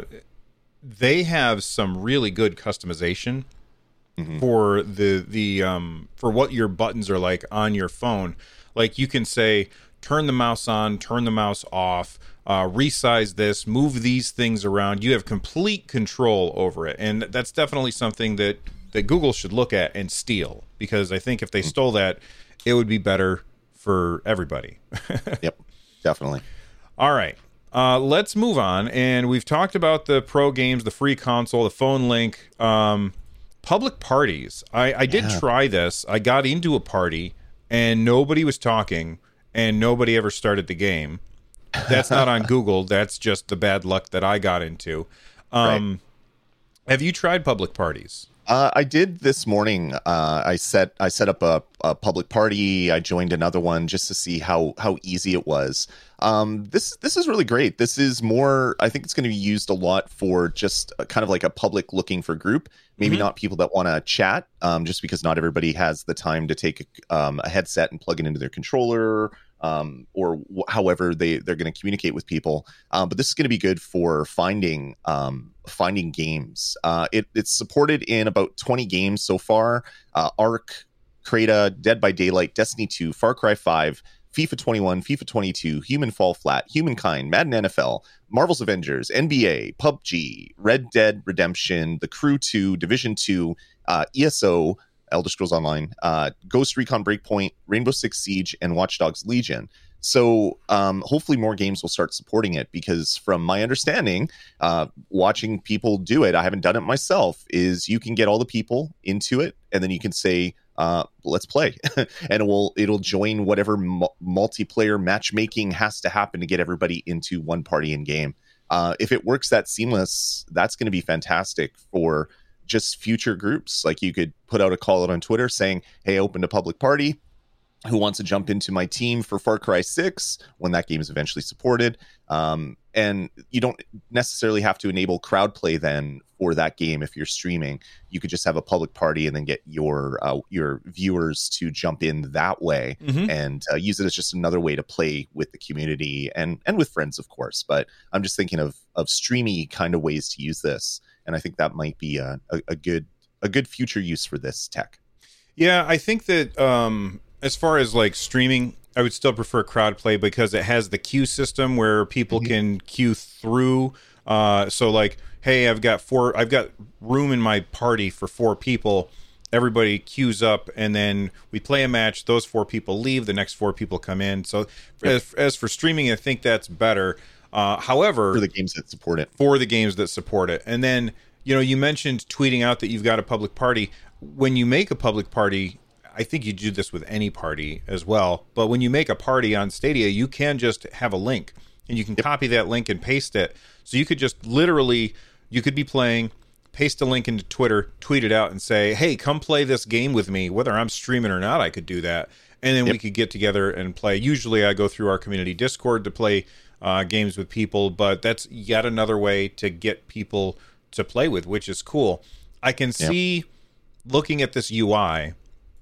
Speaker 1: they have some really good customization mm-hmm. for the the um, for what your buttons are like on your phone. Like you can say, turn the mouse on, turn the mouse off. Uh, resize this, move these things around. You have complete control over it, and that's definitely something that that Google should look at and steal, because I think if they stole that, it would be better for everybody.
Speaker 2: Yep, definitely.
Speaker 1: All right, uh, let's move on. And we've talked about the pro games, the free console, the phone link, um, public parties. I, I did yeah. try this. I got into a party, and nobody was talking, and nobody ever started the game. That's not on Google. That's just the bad luck that I got into. Um, right. Have you tried public parties?
Speaker 2: Uh, I did this morning. Uh, I set I set up a, a public party. I joined another one just to see how how easy it was. Um, this this is really great. This is more. I think it's going to be used a lot for just a, kind of like a public looking for group. Maybe mm-hmm. not people that want to chat, um, just because not everybody has the time to take a, um, a headset and plug it into their controller. Um, or wh- however they, they're going to communicate with people. Um, but this is going to be good for finding um, finding games. Uh, it, it's supported in about twenty games so far. Uh, Ark, Crata, Dead by Daylight, Destiny two, Far Cry five, FIFA twenty-one, FIFA twenty-two, Human Fall Flat, Humankind, Madden N F L, Marvel's Avengers, N B A, P U B G, Red Dead Redemption, The Crew two, Division two, uh, E S O, Elder Scrolls Online, uh, Ghost Recon Breakpoint, Rainbow Six Siege, and Watch Dogs Legion. So um, hopefully more games will start supporting it, because from my understanding, uh, watching people do it, I haven't done it myself, is you can get all the people into it, and then you can say, uh, let's play. And it will, it'll join whatever mu- multiplayer matchmaking has to happen to get everybody into one party in game. Uh, if it works that seamless, that's going to be fantastic for just future groups. Like you could put out a call out on Twitter saying, hey, I opened a public party. Who wants to jump into my team for Far Cry six when that game is eventually supported? Um, and you don't necessarily have to enable crowd play then for that game if you're streaming. You could just have a public party and then get your uh, your viewers to jump in that way mm-hmm. and uh, use it as just another way to play with the community and and with friends, of course. But I'm just thinking of of streamy kind of ways to use this, and I think that might be a, a, a good a good future use for this tech.
Speaker 1: Yeah, I think that. Um... As far as like streaming, I would still prefer crowd play because it has the queue system where people mm-hmm. can queue through. Uh, so like, hey, I've got four, I've got room in my party for four people. Everybody queues up, and then we play a match. Those four people leave. The next four people come in. So yep. as, as for streaming, I think that's better. Uh, however,
Speaker 2: for the games that support it,
Speaker 1: for the games that support it, and then you know, you mentioned tweeting out that you've got a public party. When you make a public party, I think you do this with any party as well, but when you make a party on Stadia, you can just have a link, and you can yep. copy that link and paste it. So you could just literally, you could be playing, paste a link into Twitter, tweet it out, and say, hey, come play this game with me. Whether I'm streaming or not, I could do that. And then yep. we could get together and play. Usually I go through our community Discord to play uh, games with people, but that's yet another way to get people to play with, which is cool. I can see, yep. looking at this U I,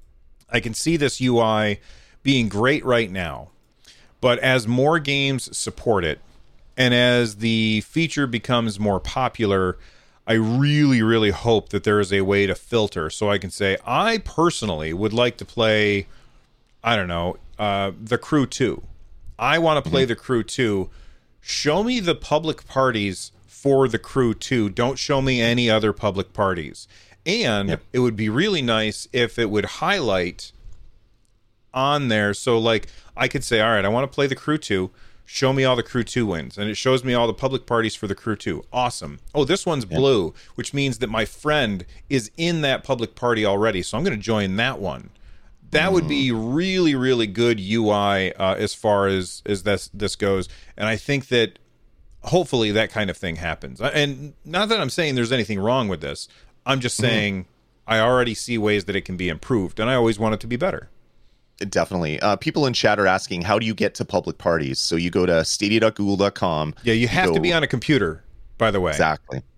Speaker 1: I can see this U I being great right now, but as more games support it, and as the feature becomes more popular, I really, really hope that there is a way to filter, so I can say, I personally would like to play, I don't know, uh, The Crew two. I want to play mm-hmm. The Crew two. Show me the public parties for The Crew two. Don't show me any other public parties. And yep. it would be really nice if it would highlight on there. So like I could say, all right, I want to play The Crew two. Show me all the Crew two wins. And it shows me all the public parties for The Crew two. Awesome. Oh, this one's yep. blue, which means that my friend is in that public party already. So I'm going to join that one. That mm. would be really, really good U I uh, as far as, as this, this goes. And I think that hopefully that kind of thing happens. And not that I'm saying there's anything wrong with this. I'm just saying mm-hmm. I already see ways that it can be improved, and I always want it to be better.
Speaker 2: Definitely. Uh, people in chat are asking, how do you get to public parties? So you go to stadia dot google dot com.
Speaker 1: Yeah, you have
Speaker 2: you go...
Speaker 1: to be on a computer, by the way.
Speaker 2: Exactly.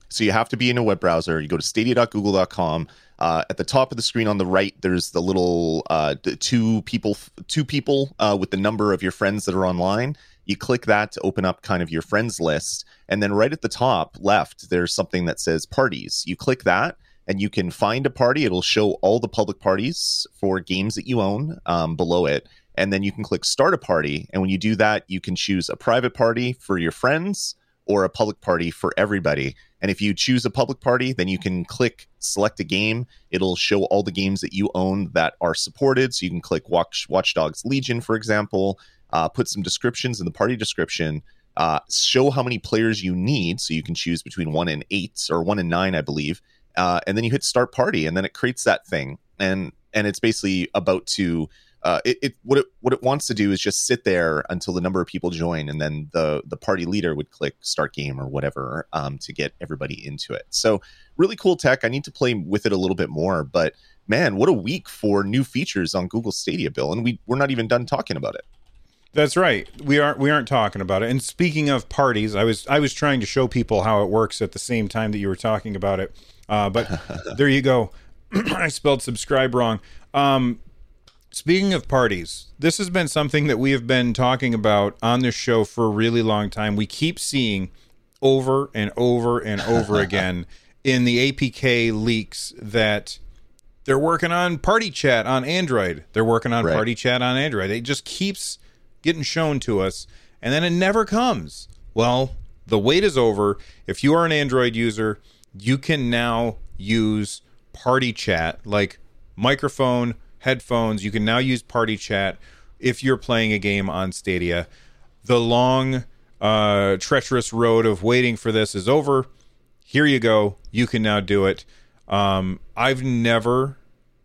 Speaker 2: So you have to be in a web browser. You go to stadia dot google dot com. Uh, at the top of the screen on the right, there's the little uh, two people, two people uh, with the number of your friends that are online. You click that to open up kind of your friends list. And then right at the top left, there's something that says parties. You click that and you can find a party. It'll show all the public parties for games that you own um, below it. And then you can click start a party. And when you do that, you can choose a private party for your friends or a public party for everybody. And if you choose a public party, then you can click select a game. It'll show all the games that you own that are supported. So you can click Watch, Watch Dogs Legion, for example, uh, put some descriptions in the party description, uh, show how many players you need. So you can choose between one and eight or one and nine, I believe. Uh, and then you hit start party, and then it creates that thing. And and it's basically about to uh, it, it what it what it wants to do is just sit there until the number of people join, and then the the party leader would click start game or whatever um, to get everybody into it. So really cool tech. I need to play with it a little bit more, but man, what a week for new features on Google Stadia, Bill, and we we're not even done talking about it.
Speaker 1: That's right. We aren't we aren't talking about it. And speaking of parties, I was I was trying to show people how it works at the same time that you were talking about it. Uh, but there you go. I spelled subscribe wrong. Um, speaking of parties, this has been something that we have been talking about on this show for a really long time. We keep seeing over and over and over again in the A P K leaks that they're working on Party Chat on Android. They're working on
Speaker 2: Right.
Speaker 1: Party Chat on Android. It just keeps getting shown to us, and then it never comes. Well, the wait is over. If you are an Android user, you can now use Party Chat, like microphone, headphones. You can now use Party Chat if you're playing a game on Stadia. The long, uh, treacherous road of waiting for this is over. Here you go. You can now do it. Um, I've never,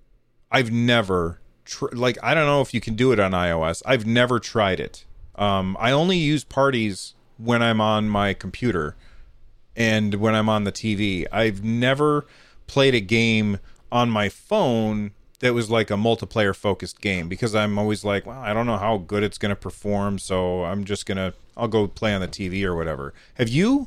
Speaker 1: I've never, tr- like, I don't know if you can do it on iOS. I've never tried it. Um, I only use parties when I'm on my computer and when I'm on the T V. I've never played a game on my phone that was like a multiplayer focused game, because I'm always like, well, I don't know how good it's going to perform, so I'm just going to, I'll go play on the T V or whatever. Have you?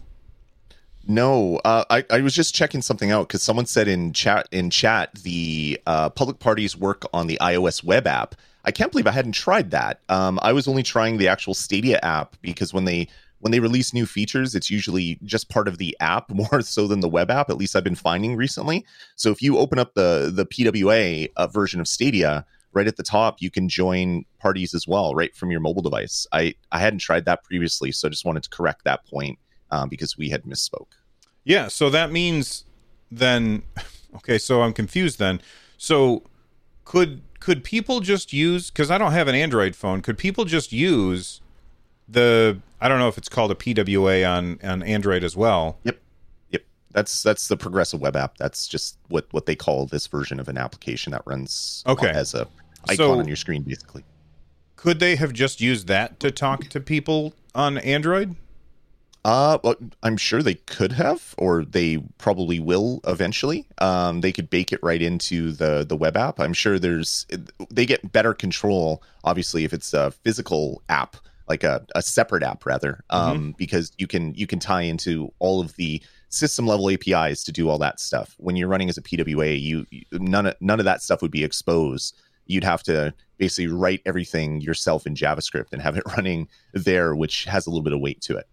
Speaker 2: No, uh, I, I was just checking something out because someone said in chat in chat the uh, public parties work on the iOS web app. I can't believe I hadn't tried that. Um, I was only trying the actual Stadia app, because when they when they release new features, it's usually just part of the app more so than the web app. At least I've been finding recently. So if you open up the the P W A uh, version of Stadia, right at the top, you can join parties as well, right from your mobile device. I I hadn't tried that previously, so I just wanted to correct that point. Um, because we had misspoke.
Speaker 1: Yeah, so that means then, okay, so I'm confused then. So could could people just use, because I don't have an Android phone, could people just use the, I don't know if it's called a P W A on, on Android as well?
Speaker 2: Yep, yep. That's that's the progressive web app. That's just what, what they call this version of an application that runs
Speaker 1: okay.
Speaker 2: as a icon
Speaker 1: so,
Speaker 2: on your screen, basically.
Speaker 1: Could they have just used that to talk to people on Android?
Speaker 2: Uh, well, I'm sure they could have, or they probably will eventually. Um, they could bake it right into the the web app. I'm sure there's they get better control, obviously, if it's a physical app, like a, a separate app rather, um, mm-hmm. because you can you can tie into all of the system level A P Is to do all that stuff. When you're running as a P W A, you none of none of that stuff would be exposed. You'd have to basically write everything yourself in JavaScript and have it running there, which has a little bit of weight to it.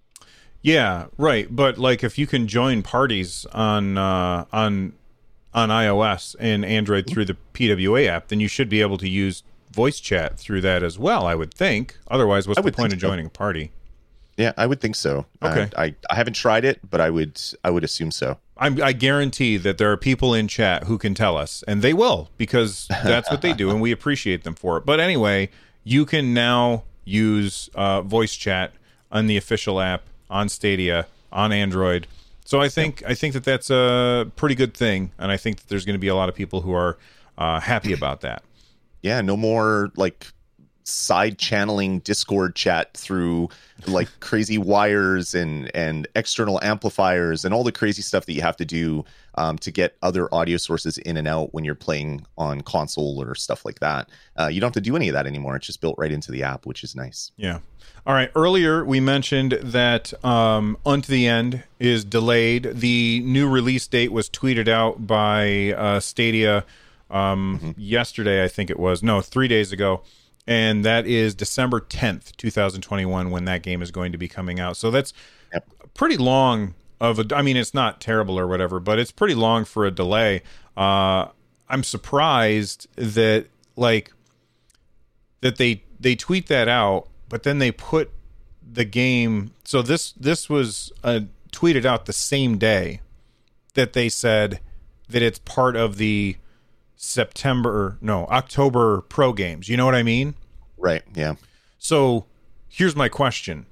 Speaker 1: Yeah, right. But like, if you can join parties on uh, on on iOS and Android through the P W A app, then you should be able to use voice chat through that as well, I would think. Otherwise, what's the point of joining a party?
Speaker 2: Yeah, I would think so.
Speaker 1: Okay,
Speaker 2: I, I I haven't tried it, but I would I would assume so.
Speaker 1: I'm, I guarantee that there are people in chat who can tell us, and they will, because that's what they do, and we appreciate them for it. But anyway, you can now use uh, voice chat on the official app on Stadia on Android. So I think yep. I think that that's a pretty good thing, and I think that there's going to be a lot of people who are uh, happy about that.
Speaker 2: Yeah, no more like side channeling Discord chat through like crazy wires and and external amplifiers and all the crazy stuff that you have to do um, to get other audio sources in and out when you're playing on console or stuff like that. Uh, you don't have to do any of that anymore. It's just built right into the app, which is nice.
Speaker 1: Yeah. All right. Earlier, we mentioned that um, Unto the End is delayed. The new release date was tweeted out by uh, Stadia um, mm-hmm. yesterday, I think it was. No, three days ago. And that is December tenth, twenty twenty-one, when that game is going to be coming out. So that's yep. pretty long of a, I mean, it's not terrible or whatever, but it's pretty long for a delay. Uh, I'm surprised that, like, that they they tweet that out, but then they put the game. So this this was uh, tweeted out the same day that they said that it's part of the September, no, October Pro Games. You know what I mean?
Speaker 2: Right, yeah. So
Speaker 1: here's my question.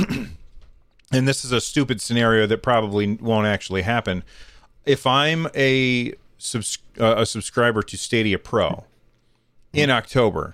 Speaker 1: And this is a stupid scenario that probably won't actually happen. If I'm a subs- uh, a subscriber to Stadia Pro in October,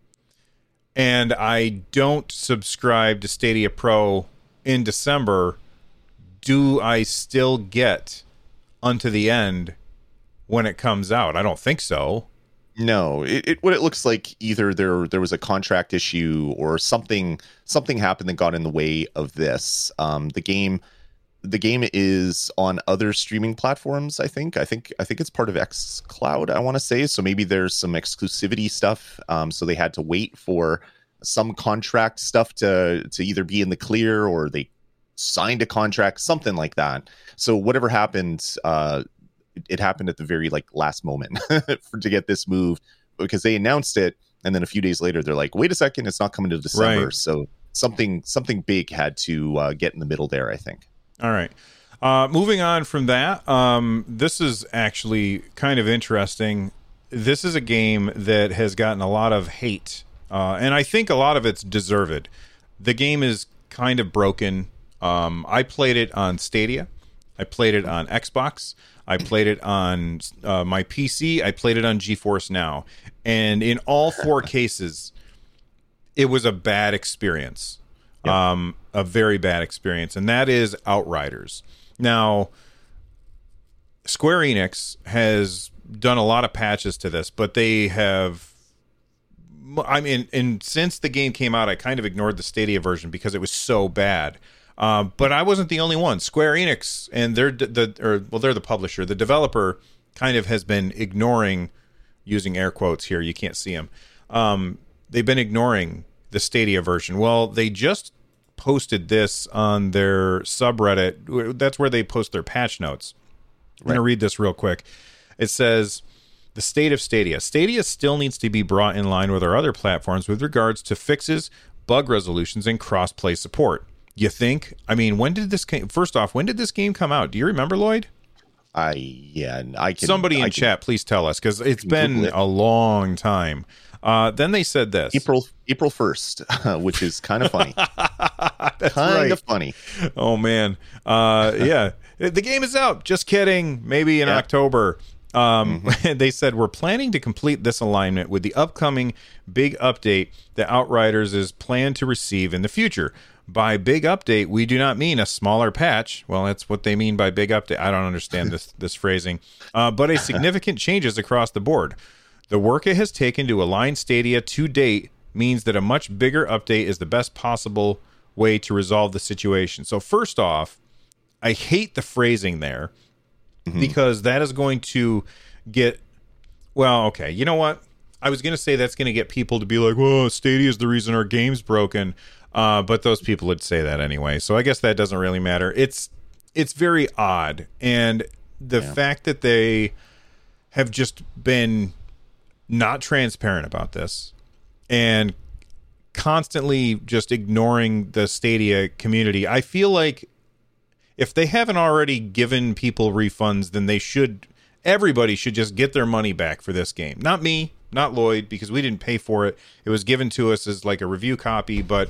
Speaker 1: and I don't subscribe to Stadia Pro in December, do I still get Unto the End when it comes out? I don't think so.
Speaker 2: No, it, it what it looks like, either there there was a contract issue or something something happened that got in the way of this. Um, the game the game is on other streaming platforms. I think I think I think it's part of xCloud, I want to say. So maybe there's some exclusivity stuff. Um, so they had to wait for some contract stuff to to either be in the clear, or they signed a contract, something like that. So whatever happened, uh, it, it happened at the very like last moment for, to get this moved, because they announced it, and then a few days later they're like, wait a second, it's not coming to December.
Speaker 1: Right.
Speaker 2: So something something big had to uh, get in the middle there, I think.
Speaker 1: All right. Uh, moving on from that, um, this is actually kind of interesting. This is a game that has gotten a lot of hate, uh, and I think a lot of it's deserved. The game is kind of broken. Um, I played it on Stadia. I played it on Xbox. I played it on uh, my P C. I played it on GeForce Now. And in all four cases, it was a bad experience. Yep. Um, a very bad experience. And that is Outriders. Now, Square Enix has done a lot of patches to this, but they have... I mean, and since the game came out, I kind of ignored the Stadia version because it was so bad. Uh, but I wasn't the only one. Square Enix, and they're the or well, they're the publisher. The developer kind of has been ignoring, using air quotes here. You can't see them. Um, they've been ignoring the Stadia version. Well, they just posted this on their subreddit. That's where they post their patch notes. I'm going to read this real quick. It says, the state of Stadia. Stadia still needs to be brought in line with our other platforms with regards to fixes, bug resolutions, and cross-play support. You think? I mean, when did this game... First off, when did this game come out? Do you remember, Lloyd?
Speaker 2: I, yeah, I can...
Speaker 1: Somebody in
Speaker 2: I
Speaker 1: chat,
Speaker 2: can,
Speaker 1: please tell us, because it's been it. a long time. Uh, then they said this.
Speaker 2: April April first, which is kind of funny.
Speaker 1: That's
Speaker 2: kind
Speaker 1: right.
Speaker 2: of funny.
Speaker 1: Oh, man. Uh, yeah. The game is out. Just kidding. Maybe in yeah. October. Um, mm-hmm. They said, we're planning to complete this alignment with the upcoming big update that Outriders is planned to receive in the future. By big update, we do not mean a smaller patch. Well, that's what they mean by big update. I don't understand this this phrasing. Uh, but a significant changes across the board. The work it has taken to align Stadia to date means that a much bigger update is the best possible way to resolve the situation. So first off, I hate the phrasing there. Mm-hmm. Because that is going to get, well, okay, you know what? I was going to say that's going to get people to be like, well, Stadia is the reason our game's broken. Uh, but those people would say that anyway. So I guess that doesn't really matter. It's it's very odd. And the yeah. fact that they have just been not transparent about this and constantly just ignoring the Stadia community, I feel like if they haven't already given people refunds, then they should, everybody should just get their money back for this game. Not me, not Lloyd, because we didn't pay for it. It was given to us as like a review copy, but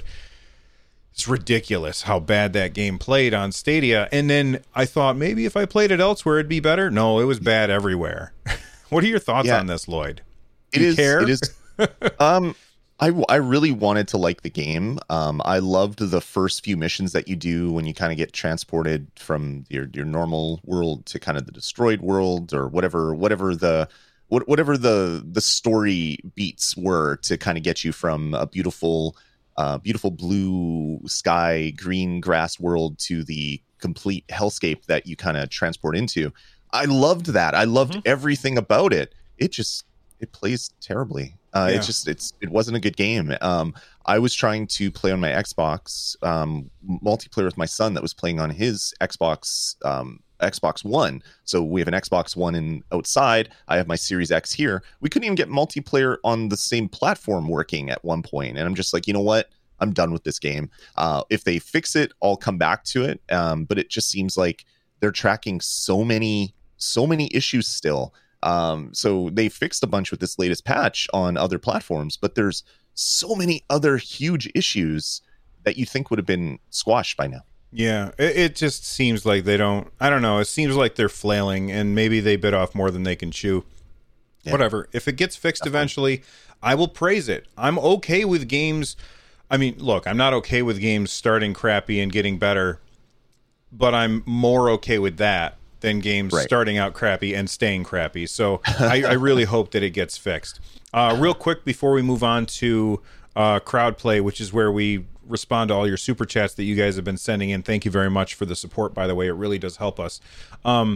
Speaker 1: it's ridiculous how bad that game played on Stadia. And then I thought maybe if I played it elsewhere, it'd be better. No, it was bad everywhere. What are your thoughts
Speaker 2: yeah.
Speaker 1: on this, Lloyd?
Speaker 2: Do
Speaker 1: you
Speaker 2: is,
Speaker 1: care?
Speaker 2: It is. um, I, I really wanted to like the game. Um, I loved the first few missions that you do when you kind of get transported from your, your normal world to kind of the destroyed world, or whatever whatever the what, whatever the the story beats were to kind of get you from a beautiful uh, beautiful blue sky, green grass world to the complete hellscape that you kind of transport into. I loved that. I loved mm-hmm. everything about it. It just it plays terribly. Uh, yeah. It's just it's it wasn't a good game. Um, I was trying to play on my Xbox um, multiplayer with my son that was playing on his Xbox um, Xbox One. So we have an Xbox One in outside. I have my Series X here. We couldn't even get multiplayer on the same platform working at one point. And I'm just like, you know what? I'm done with this game. Uh, if they fix it, I'll come back to it. Um, but it just seems like they're tracking so many so many issues still. Um, so they fixed a bunch with this latest patch on other platforms, but there's so many other huge issues that you think would have been squashed by now.
Speaker 1: Yeah, it, it just seems like they don't, I don't know, it seems like they're flailing, and maybe they bit off more than they can chew. Yeah. Whatever. If it gets fixed Definitely. eventually, I will praise it. I'm okay with games. I mean, look, I'm not okay with games starting crappy and getting better, but I'm more okay with that than games right. starting out crappy and staying crappy. So I, I really hope that it gets fixed. Uh, real quick, before we move on to uh, crowd play, which is where we respond to all your super chats that you guys have been sending in. Thank you very much for the support, by the way. It really does help us. Um,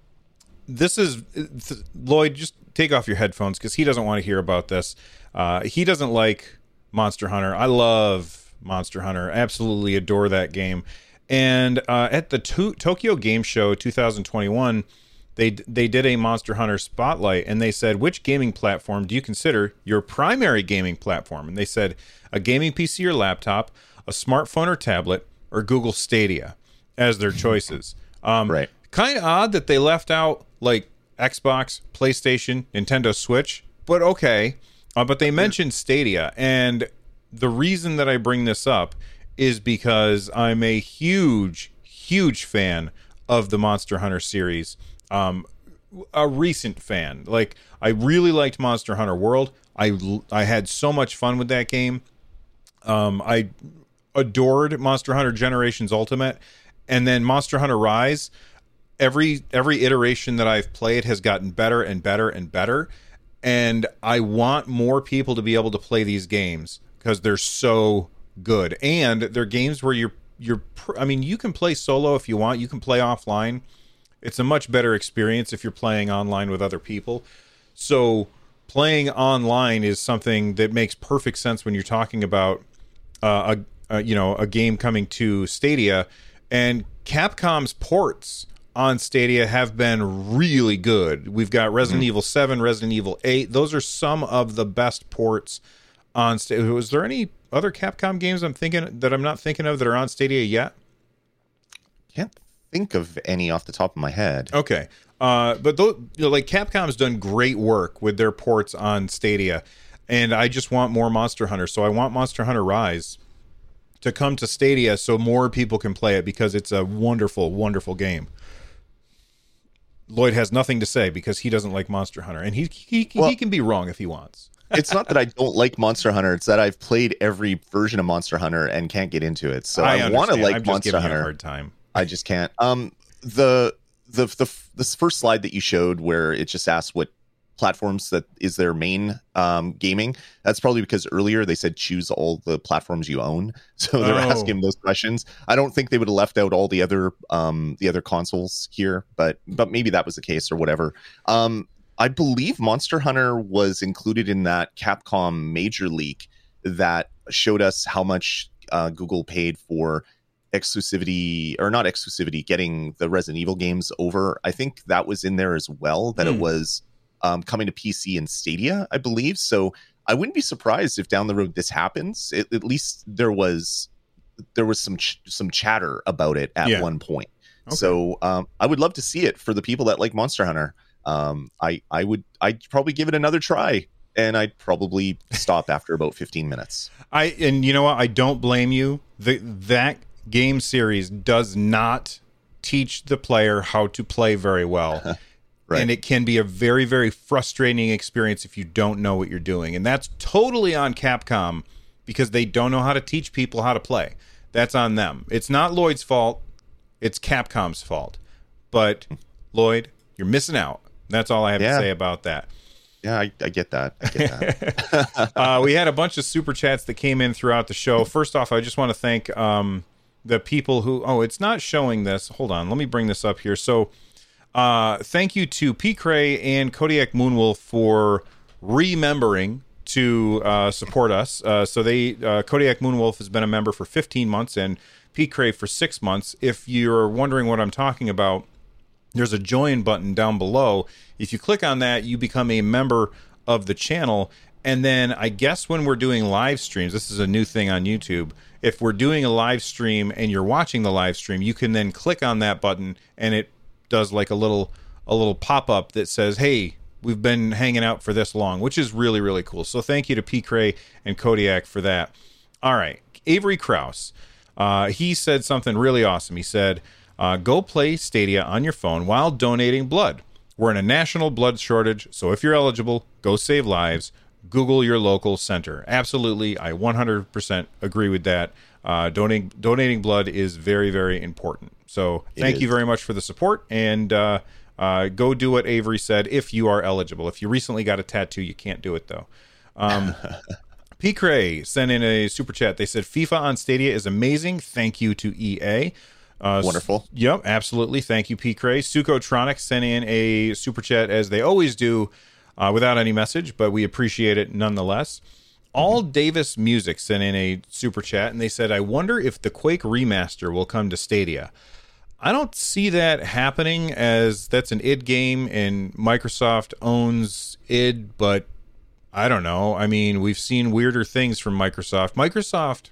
Speaker 1: this is, th- Lloyd, just take off your headphones because he doesn't want to hear about this. Uh, he doesn't like Monster Hunter. I love Monster Hunter. Absolutely adore that game. And uh, at the to- Tokyo Game Show twenty twenty-one, they they did a Monster Hunter spotlight, and they said, which gaming platform do you consider your primary gaming platform? And they said a gaming P C or laptop, a smartphone or tablet, or Google Stadia as their choices. Um,
Speaker 2: right.
Speaker 1: Kind of odd that they left out like Xbox, PlayStation, Nintendo Switch, but okay. Uh, but they mentioned Stadia, and the reason that I bring this up is because I'm a huge, huge fan of the Monster Hunter series. Um, a recent fan. Like, I really liked Monster Hunter World. I, I had so much fun with that game. Um, I adored Monster Hunter Generations Ultimate. And then Monster Hunter Rise, every every iteration that I've played has gotten better and better and better. And I want more people to be able to play these games because they're so good, and they're games where you're you're I mean, you can play solo if you want, you can play offline. It's a much better experience if you're playing online with other people. So playing online is something that makes perfect sense when you're talking about uh, a, a you know a game coming to Stadia. And Capcom's ports on Stadia have been really good. We've got Resident mm-hmm. Evil seven, Resident Evil eight. Those are some of the best ports on Stadia. Was there any other Capcom games I'm thinking that I'm not thinking of that are on Stadia yet?
Speaker 2: Can't think of any off the top of my head.
Speaker 1: Okay. Uh, but those, you know, like Capcom's done great work with their ports on Stadia, and I just want more Monster Hunter. So I want Monster Hunter Rise to come to Stadia so more people can play it because it's a wonderful, wonderful game. Lloyd has nothing to say because he doesn't like Monster Hunter, and he he, well, he can be wrong if he wants.
Speaker 2: It's not that I don't like Monster Hunter. It's that I've played every version of Monster Hunter and can't get into it. So I, I want to like
Speaker 1: I'm
Speaker 2: Monster
Speaker 1: just
Speaker 2: Hunter.
Speaker 1: You a hard time.
Speaker 2: I just can't. Um, the the the this first slide that you showed where it just asked what platforms that is their main um, gaming. That's probably because earlier they said choose all the platforms you own. So they're oh. asking those questions. I don't think they would have left out all the other um, the other consoles here, but but maybe that was the case or whatever. Um, I believe Monster Hunter was included in that Capcom major leak that showed us how much uh, Google paid for exclusivity, or not exclusivity, getting the Resident Evil games over. I think that was in there as well, that mm. it was um, coming to P C and Stadia, I believe. So I wouldn't be surprised if down the road this happens. It, at least there was there was some ch- some chatter about it at yeah. one point. Okay. So um, I would love to see it for the people that like Monster Hunter. Um, I, I would, I'd probably give it another try, and I'd probably stop after about fifteen minutes.
Speaker 1: I, and you know what? I don't blame you. The, that game series does not teach the player how to play very well.
Speaker 2: right. Right.
Speaker 1: And it can be a very, very frustrating experience if you don't know what you're doing. And that's totally on Capcom because they don't know how to teach people how to play. That's on them. It's not Lloyd's fault. It's Capcom's fault. But, Lloyd, you're missing out. That's all I have
Speaker 2: yeah.
Speaker 1: to say about that.
Speaker 2: Yeah, I, I get that. I get that.
Speaker 1: uh, we had a bunch of super chats that came in throughout the show. First off, I just want to thank um, the people who... Oh, it's not showing this. Hold on. Let me bring this up here. So, uh, thank you to P. Cray and Kodiak Moonwolf for remembering to uh, support us. Uh, so, they uh, Kodiak Moonwolf has been a member for fifteen months and P. Cray for six months. If you're wondering what I'm talking about, there's a join button down below. If you click on that, you become a member of the channel. And then I guess when we're doing live streams, this is a new thing on YouTube. If we're doing a live stream and you're watching the live stream, you can then click on that button and it does like a little a little pop-up that says, hey, we've been hanging out for this long, which is really, really cool. So thank you to P. Cray and Kodiak for that. All right. Avery Krause. Uh, he said something really awesome. He said, Uh, go play Stadia on your phone while donating blood. We're in a national blood shortage, so if you're eligible, go save lives. Google your local center. Absolutely, I one hundred percent agree with that. Uh, donating donating blood is very, very important. So thank you very much for the support, and uh, uh, go do what Avery said if you are eligible. If you recently got a tattoo, you can't do it, though. Um, P. Cray sent in a super chat. They said, FIFA on Stadia is amazing. Thank you to E A. Uh,
Speaker 2: Wonderful.
Speaker 1: Yep, absolutely. Thank you, P. Cray. Sukotronic sent in a super chat, as they always do, uh, without any message, but we appreciate it nonetheless. All Davis Music sent in a super chat, and they said, I wonder if the Quake remaster will come to Stadia. I don't see that happening, as that's an id game, and Microsoft owns id, but I don't know. I mean, we've seen weirder things from Microsoft. Microsoft,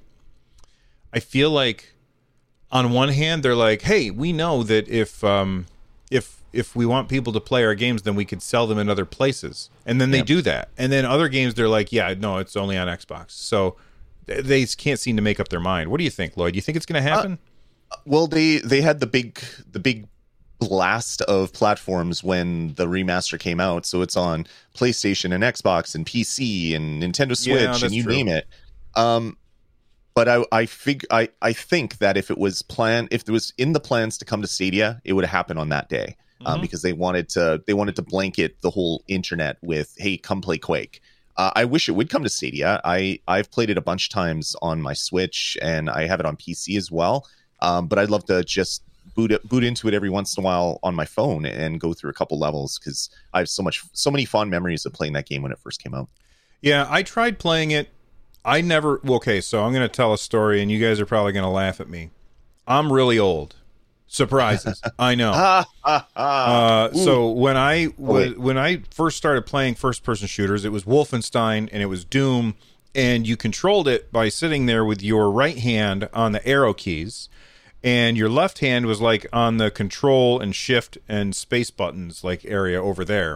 Speaker 1: I feel like, on one hand, they're like, hey, we know that if um, if if we want people to play our games, then we could sell them in other places. And then they
Speaker 2: Yep.
Speaker 1: do that. And then other games, they're like, yeah, no, it's only on Xbox. So th- they can't seem to make up their mind. What do you think, Lloyd? Do you think it's going to happen?
Speaker 2: Uh, well, they they had the big the big blast of platforms when the remaster came out. So it's on PlayStation and Xbox and P C and Nintendo Switch
Speaker 1: Yeah, that's
Speaker 2: and you
Speaker 1: true.
Speaker 2: name it. Um, But I I fig I, I think that if it was plan if it was in the plans to come to Stadia, it would happen on that day, um,
Speaker 1: Mhm.
Speaker 2: because they wanted to they wanted to blanket the whole internet with, hey, come play Quake. Uh, I wish it would come to Stadia. I I've played it a bunch of times on my Switch and I have it on P C as well. Um, but I'd love to just boot it, boot into it every once in a while on my phone and go through a couple levels, because I have so much so many fond memories of playing that game when it first came out.
Speaker 1: Yeah, I tried playing it. I never... well, okay, so I'm going to tell a story, and you guys are probably going to laugh at me. I'm really old. Surprises. I know.
Speaker 2: Ah, ah, ah.
Speaker 1: Uh, so when I
Speaker 2: Oh, wait.
Speaker 1: when I first started playing first person shooters, it was Wolfenstein and it was Doom, and you controlled it by sitting there with your right hand on the arrow keys, and your left hand was like on the control and shift and space buttons like area over there.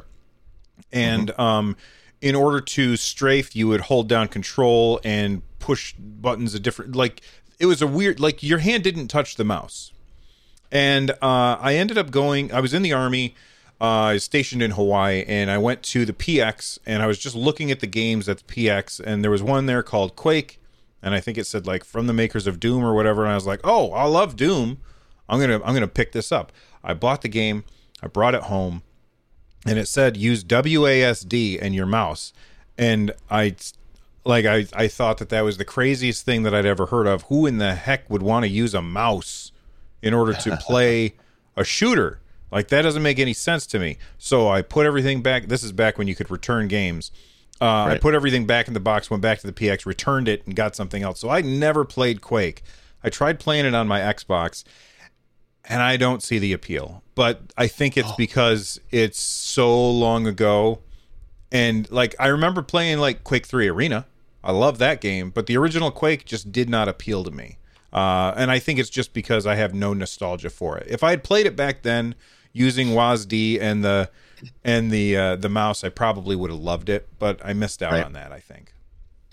Speaker 1: And
Speaker 2: Mm-hmm.
Speaker 1: um, in order to strafe, you would hold down control and push buttons a different, like it was a weird, like your hand didn't touch the mouse. And uh, I ended up going, I was in the Army, uh, I was stationed in Hawaii, and I went to the P X, and I was just looking at the games at the P X, and there was one there called Quake, and I think it said like from the makers of Doom or whatever, and I was like, oh, I love Doom. I'm gonna I'm gonna pick this up. I bought the game, I brought it home, and it said use W A S D and your mouse, and I like I I thought that that was the craziest thing that I'd ever heard of. Who in the heck would want to use a mouse in order to play a shooter? Like, that doesn't make any sense to me. So I put everything back. This is back when you could return games. Uh, I
Speaker 2: Right.
Speaker 1: put everything back in the box, went back to the P X, returned it, and got something else. So I never played Quake. I tried playing it on my Xbox, and I don't see the appeal. But I think it's
Speaker 2: Oh.
Speaker 1: because it's so long ago. And, like, I remember playing, like, Quake three Arena. I love that game. But the original Quake just did not appeal to me. Uh, and I think it's just because I have no nostalgia for it. If I had played it back then using W A S D and the and the uh, the mouse, I probably would have loved it. But I missed out
Speaker 2: Right.
Speaker 1: on that, I think.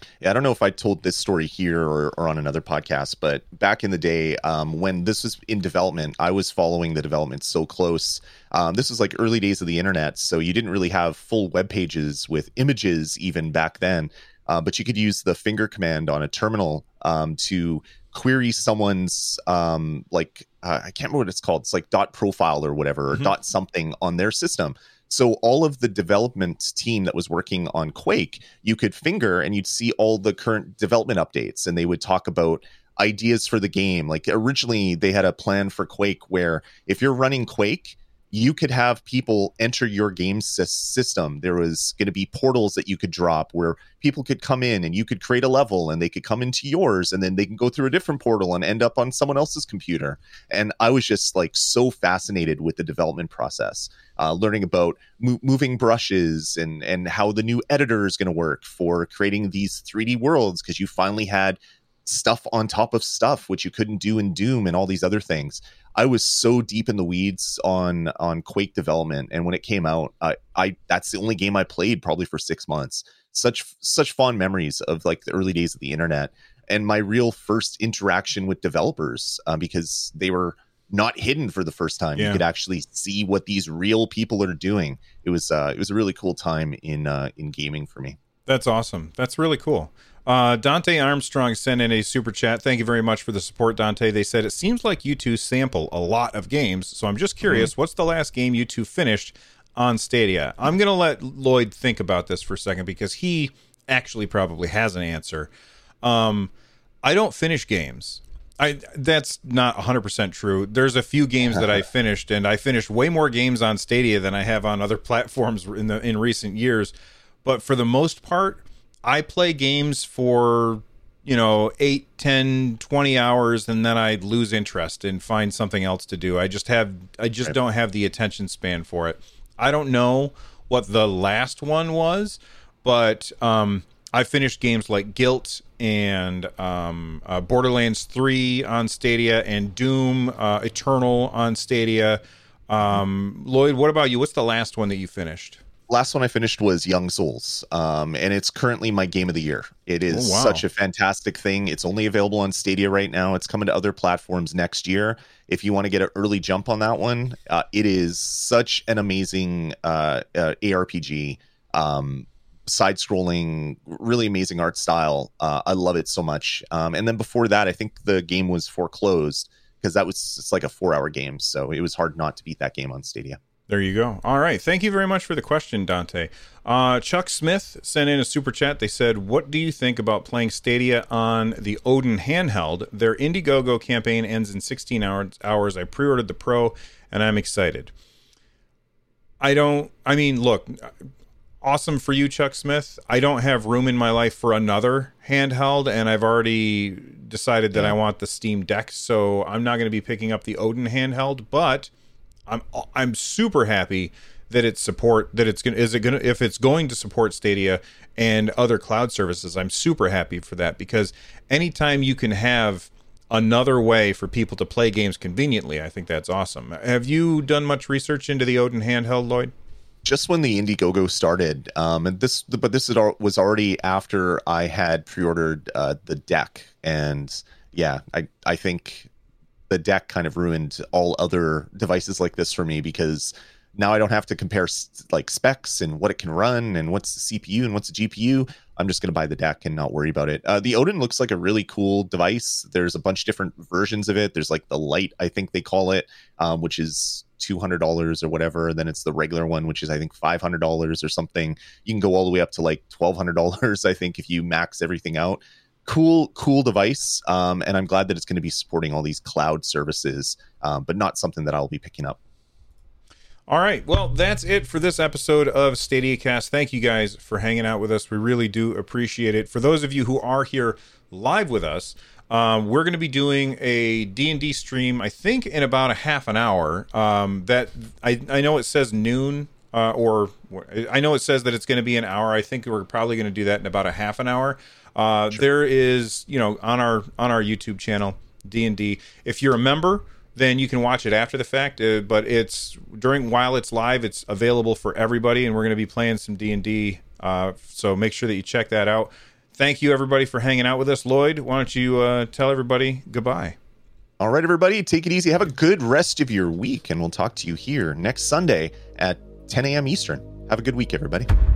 Speaker 2: Yeah, I don't know if I told this story here or, or on another podcast, but back in the day, um, when this was in development, I was following the development so close. Um, this was like early days of the internet, so you didn't really have full web pages with images even back then. Uh, but you could use the finger command on a terminal um, to query someone's um, like uh, I can't remember what it's called. It's like dot profile or whatever, or
Speaker 1: Mm-hmm.
Speaker 2: dot something on their system. So all of the development team that was working on Quake, you could finger and you'd see all the current development updates, and they would talk about ideas for the game. Like originally they had a plan for Quake where if you're running Quake, you could have people enter your game sy- system. There was going to be portals that you could drop where people could come in and you could create a level and they could come into yours, and then they can go through a different portal and end up on someone else's computer. And I was just like so fascinated with the development process, uh, learning about mo- moving brushes and, and how the new editor is going to work for creating these three D worlds, because you finally had stuff on top of stuff, which you couldn't do in Doom and all these other things. I was so deep in the weeds on on Quake development, and when it came out, I, I that's the only game I played probably for six months. Such such fond memories of like the early days of the internet and my real first interaction with developers, uh, because they were not hidden for the first time.
Speaker 1: Yeah.
Speaker 2: You could actually see what these real people are doing. It was uh, it was a really cool time in uh, in gaming for me.
Speaker 1: That's awesome. That's really cool. Uh, Dante Armstrong sent in a super chat. Thank you very much for the support, Dante. They said, it seems like you two sample a lot of games, so I'm just curious, mm-hmm. what's the last game you two finished on Stadia? I'm going to let Lloyd think about this for a second, because he actually probably has an answer. Um, I don't finish games. I That's not one hundred percent true. There's a few games that I finished, and I finished way more games on Stadia than I have on other platforms in the in recent years. But for the most part, I play games for, you know, eight, ten, twenty hours, and then I lose interest and find something else to do. I just have, I just
Speaker 2: Right.
Speaker 1: don't have the attention span for it. I don't know what the last one was, but um, I finished games like Guilt and um, uh, Borderlands three on Stadia, and Doom uh, Eternal on Stadia. Um, Lloyd, what about you? What's the last one that you finished?
Speaker 2: Last one I finished was Young Souls, um, and it's currently my game of the year. It is
Speaker 1: Oh, wow.
Speaker 2: such a fantastic thing. It's only available on Stadia right now. It's coming to other platforms next year. If you want to get an early jump on that one, uh, it is such an amazing uh, uh, A R P G, um, side-scrolling, really amazing art style. Uh, I love it so much. Um, and then before that, I think the game was foreclosed because that was it's like a four-hour game, so it was hard not to beat that game on Stadia.
Speaker 1: There you go. All right. Thank you very much for the question, Dante. Uh, Chuck Smith sent in a super chat. They said, what do you think about playing Stadia on the Odin handheld? Their Indiegogo campaign ends in sixteen hours. hours. I pre-ordered the Pro, and I'm excited. I don't... I mean, look, awesome for you, Chuck Smith. I don't have room in my life for another handheld, and I've already decided that
Speaker 2: Yeah.
Speaker 1: I want the Steam Deck, so I'm not going to be picking up the Odin handheld, but... I'm I'm super happy that it's support that it's gonna is it gonna if it's going to support Stadia and other cloud services. I'm super happy for that, because anytime you can have another way for people to play games conveniently, I think that's awesome. Have you done much research into the Odin handheld, Lloyd?
Speaker 2: Just when the Indiegogo started, um, and this, but this was already after I had pre-ordered uh, the deck, and yeah, I I think. The deck kind of ruined all other devices like this for me, because now I don't have to compare like specs and what it can run and what's the C P U and what's the G P U. I'm just going to buy the deck and not worry about it. Uh, the Odin looks like a really cool device. There's a bunch of different versions of it. There's like the Lite, I think they call it, um, which is two hundred dollars or whatever. And then it's the regular one, which is I think five hundred dollars or something. You can go all the way up to like twelve hundred dollars, I think, if you max everything out. Cool, cool device, um, and I'm glad that it's going to be supporting all these cloud services, um, but not something that I'll be picking up.
Speaker 1: All right. Well, that's it for this episode of StadiaCast. Thank you guys for hanging out with us. We really do appreciate it. For those of you who are here live with us, um, we're going to be doing a D and D stream, I think, in about a half an hour. Um, that I, I know it says noon, uh, or I know it says that it's going to be an hour. I think we're probably going to do that in about a half an hour. Uh, sure. There is, you know, on our on our YouTube channel, D and D. If you're a member, then you can watch it after the fact. Uh, but it's during while it's live, it's available for everybody, and we're going to be playing some D and D. Uh, so make sure that you check that out. thank you, everybody, for hanging out with us. Lloyd, why don't you uh, tell everybody goodbye?
Speaker 2: All right, everybody, take it easy. Have a good rest of your week, and we'll talk to you here next Sunday at ten a.m. Eastern. Have a good week, everybody.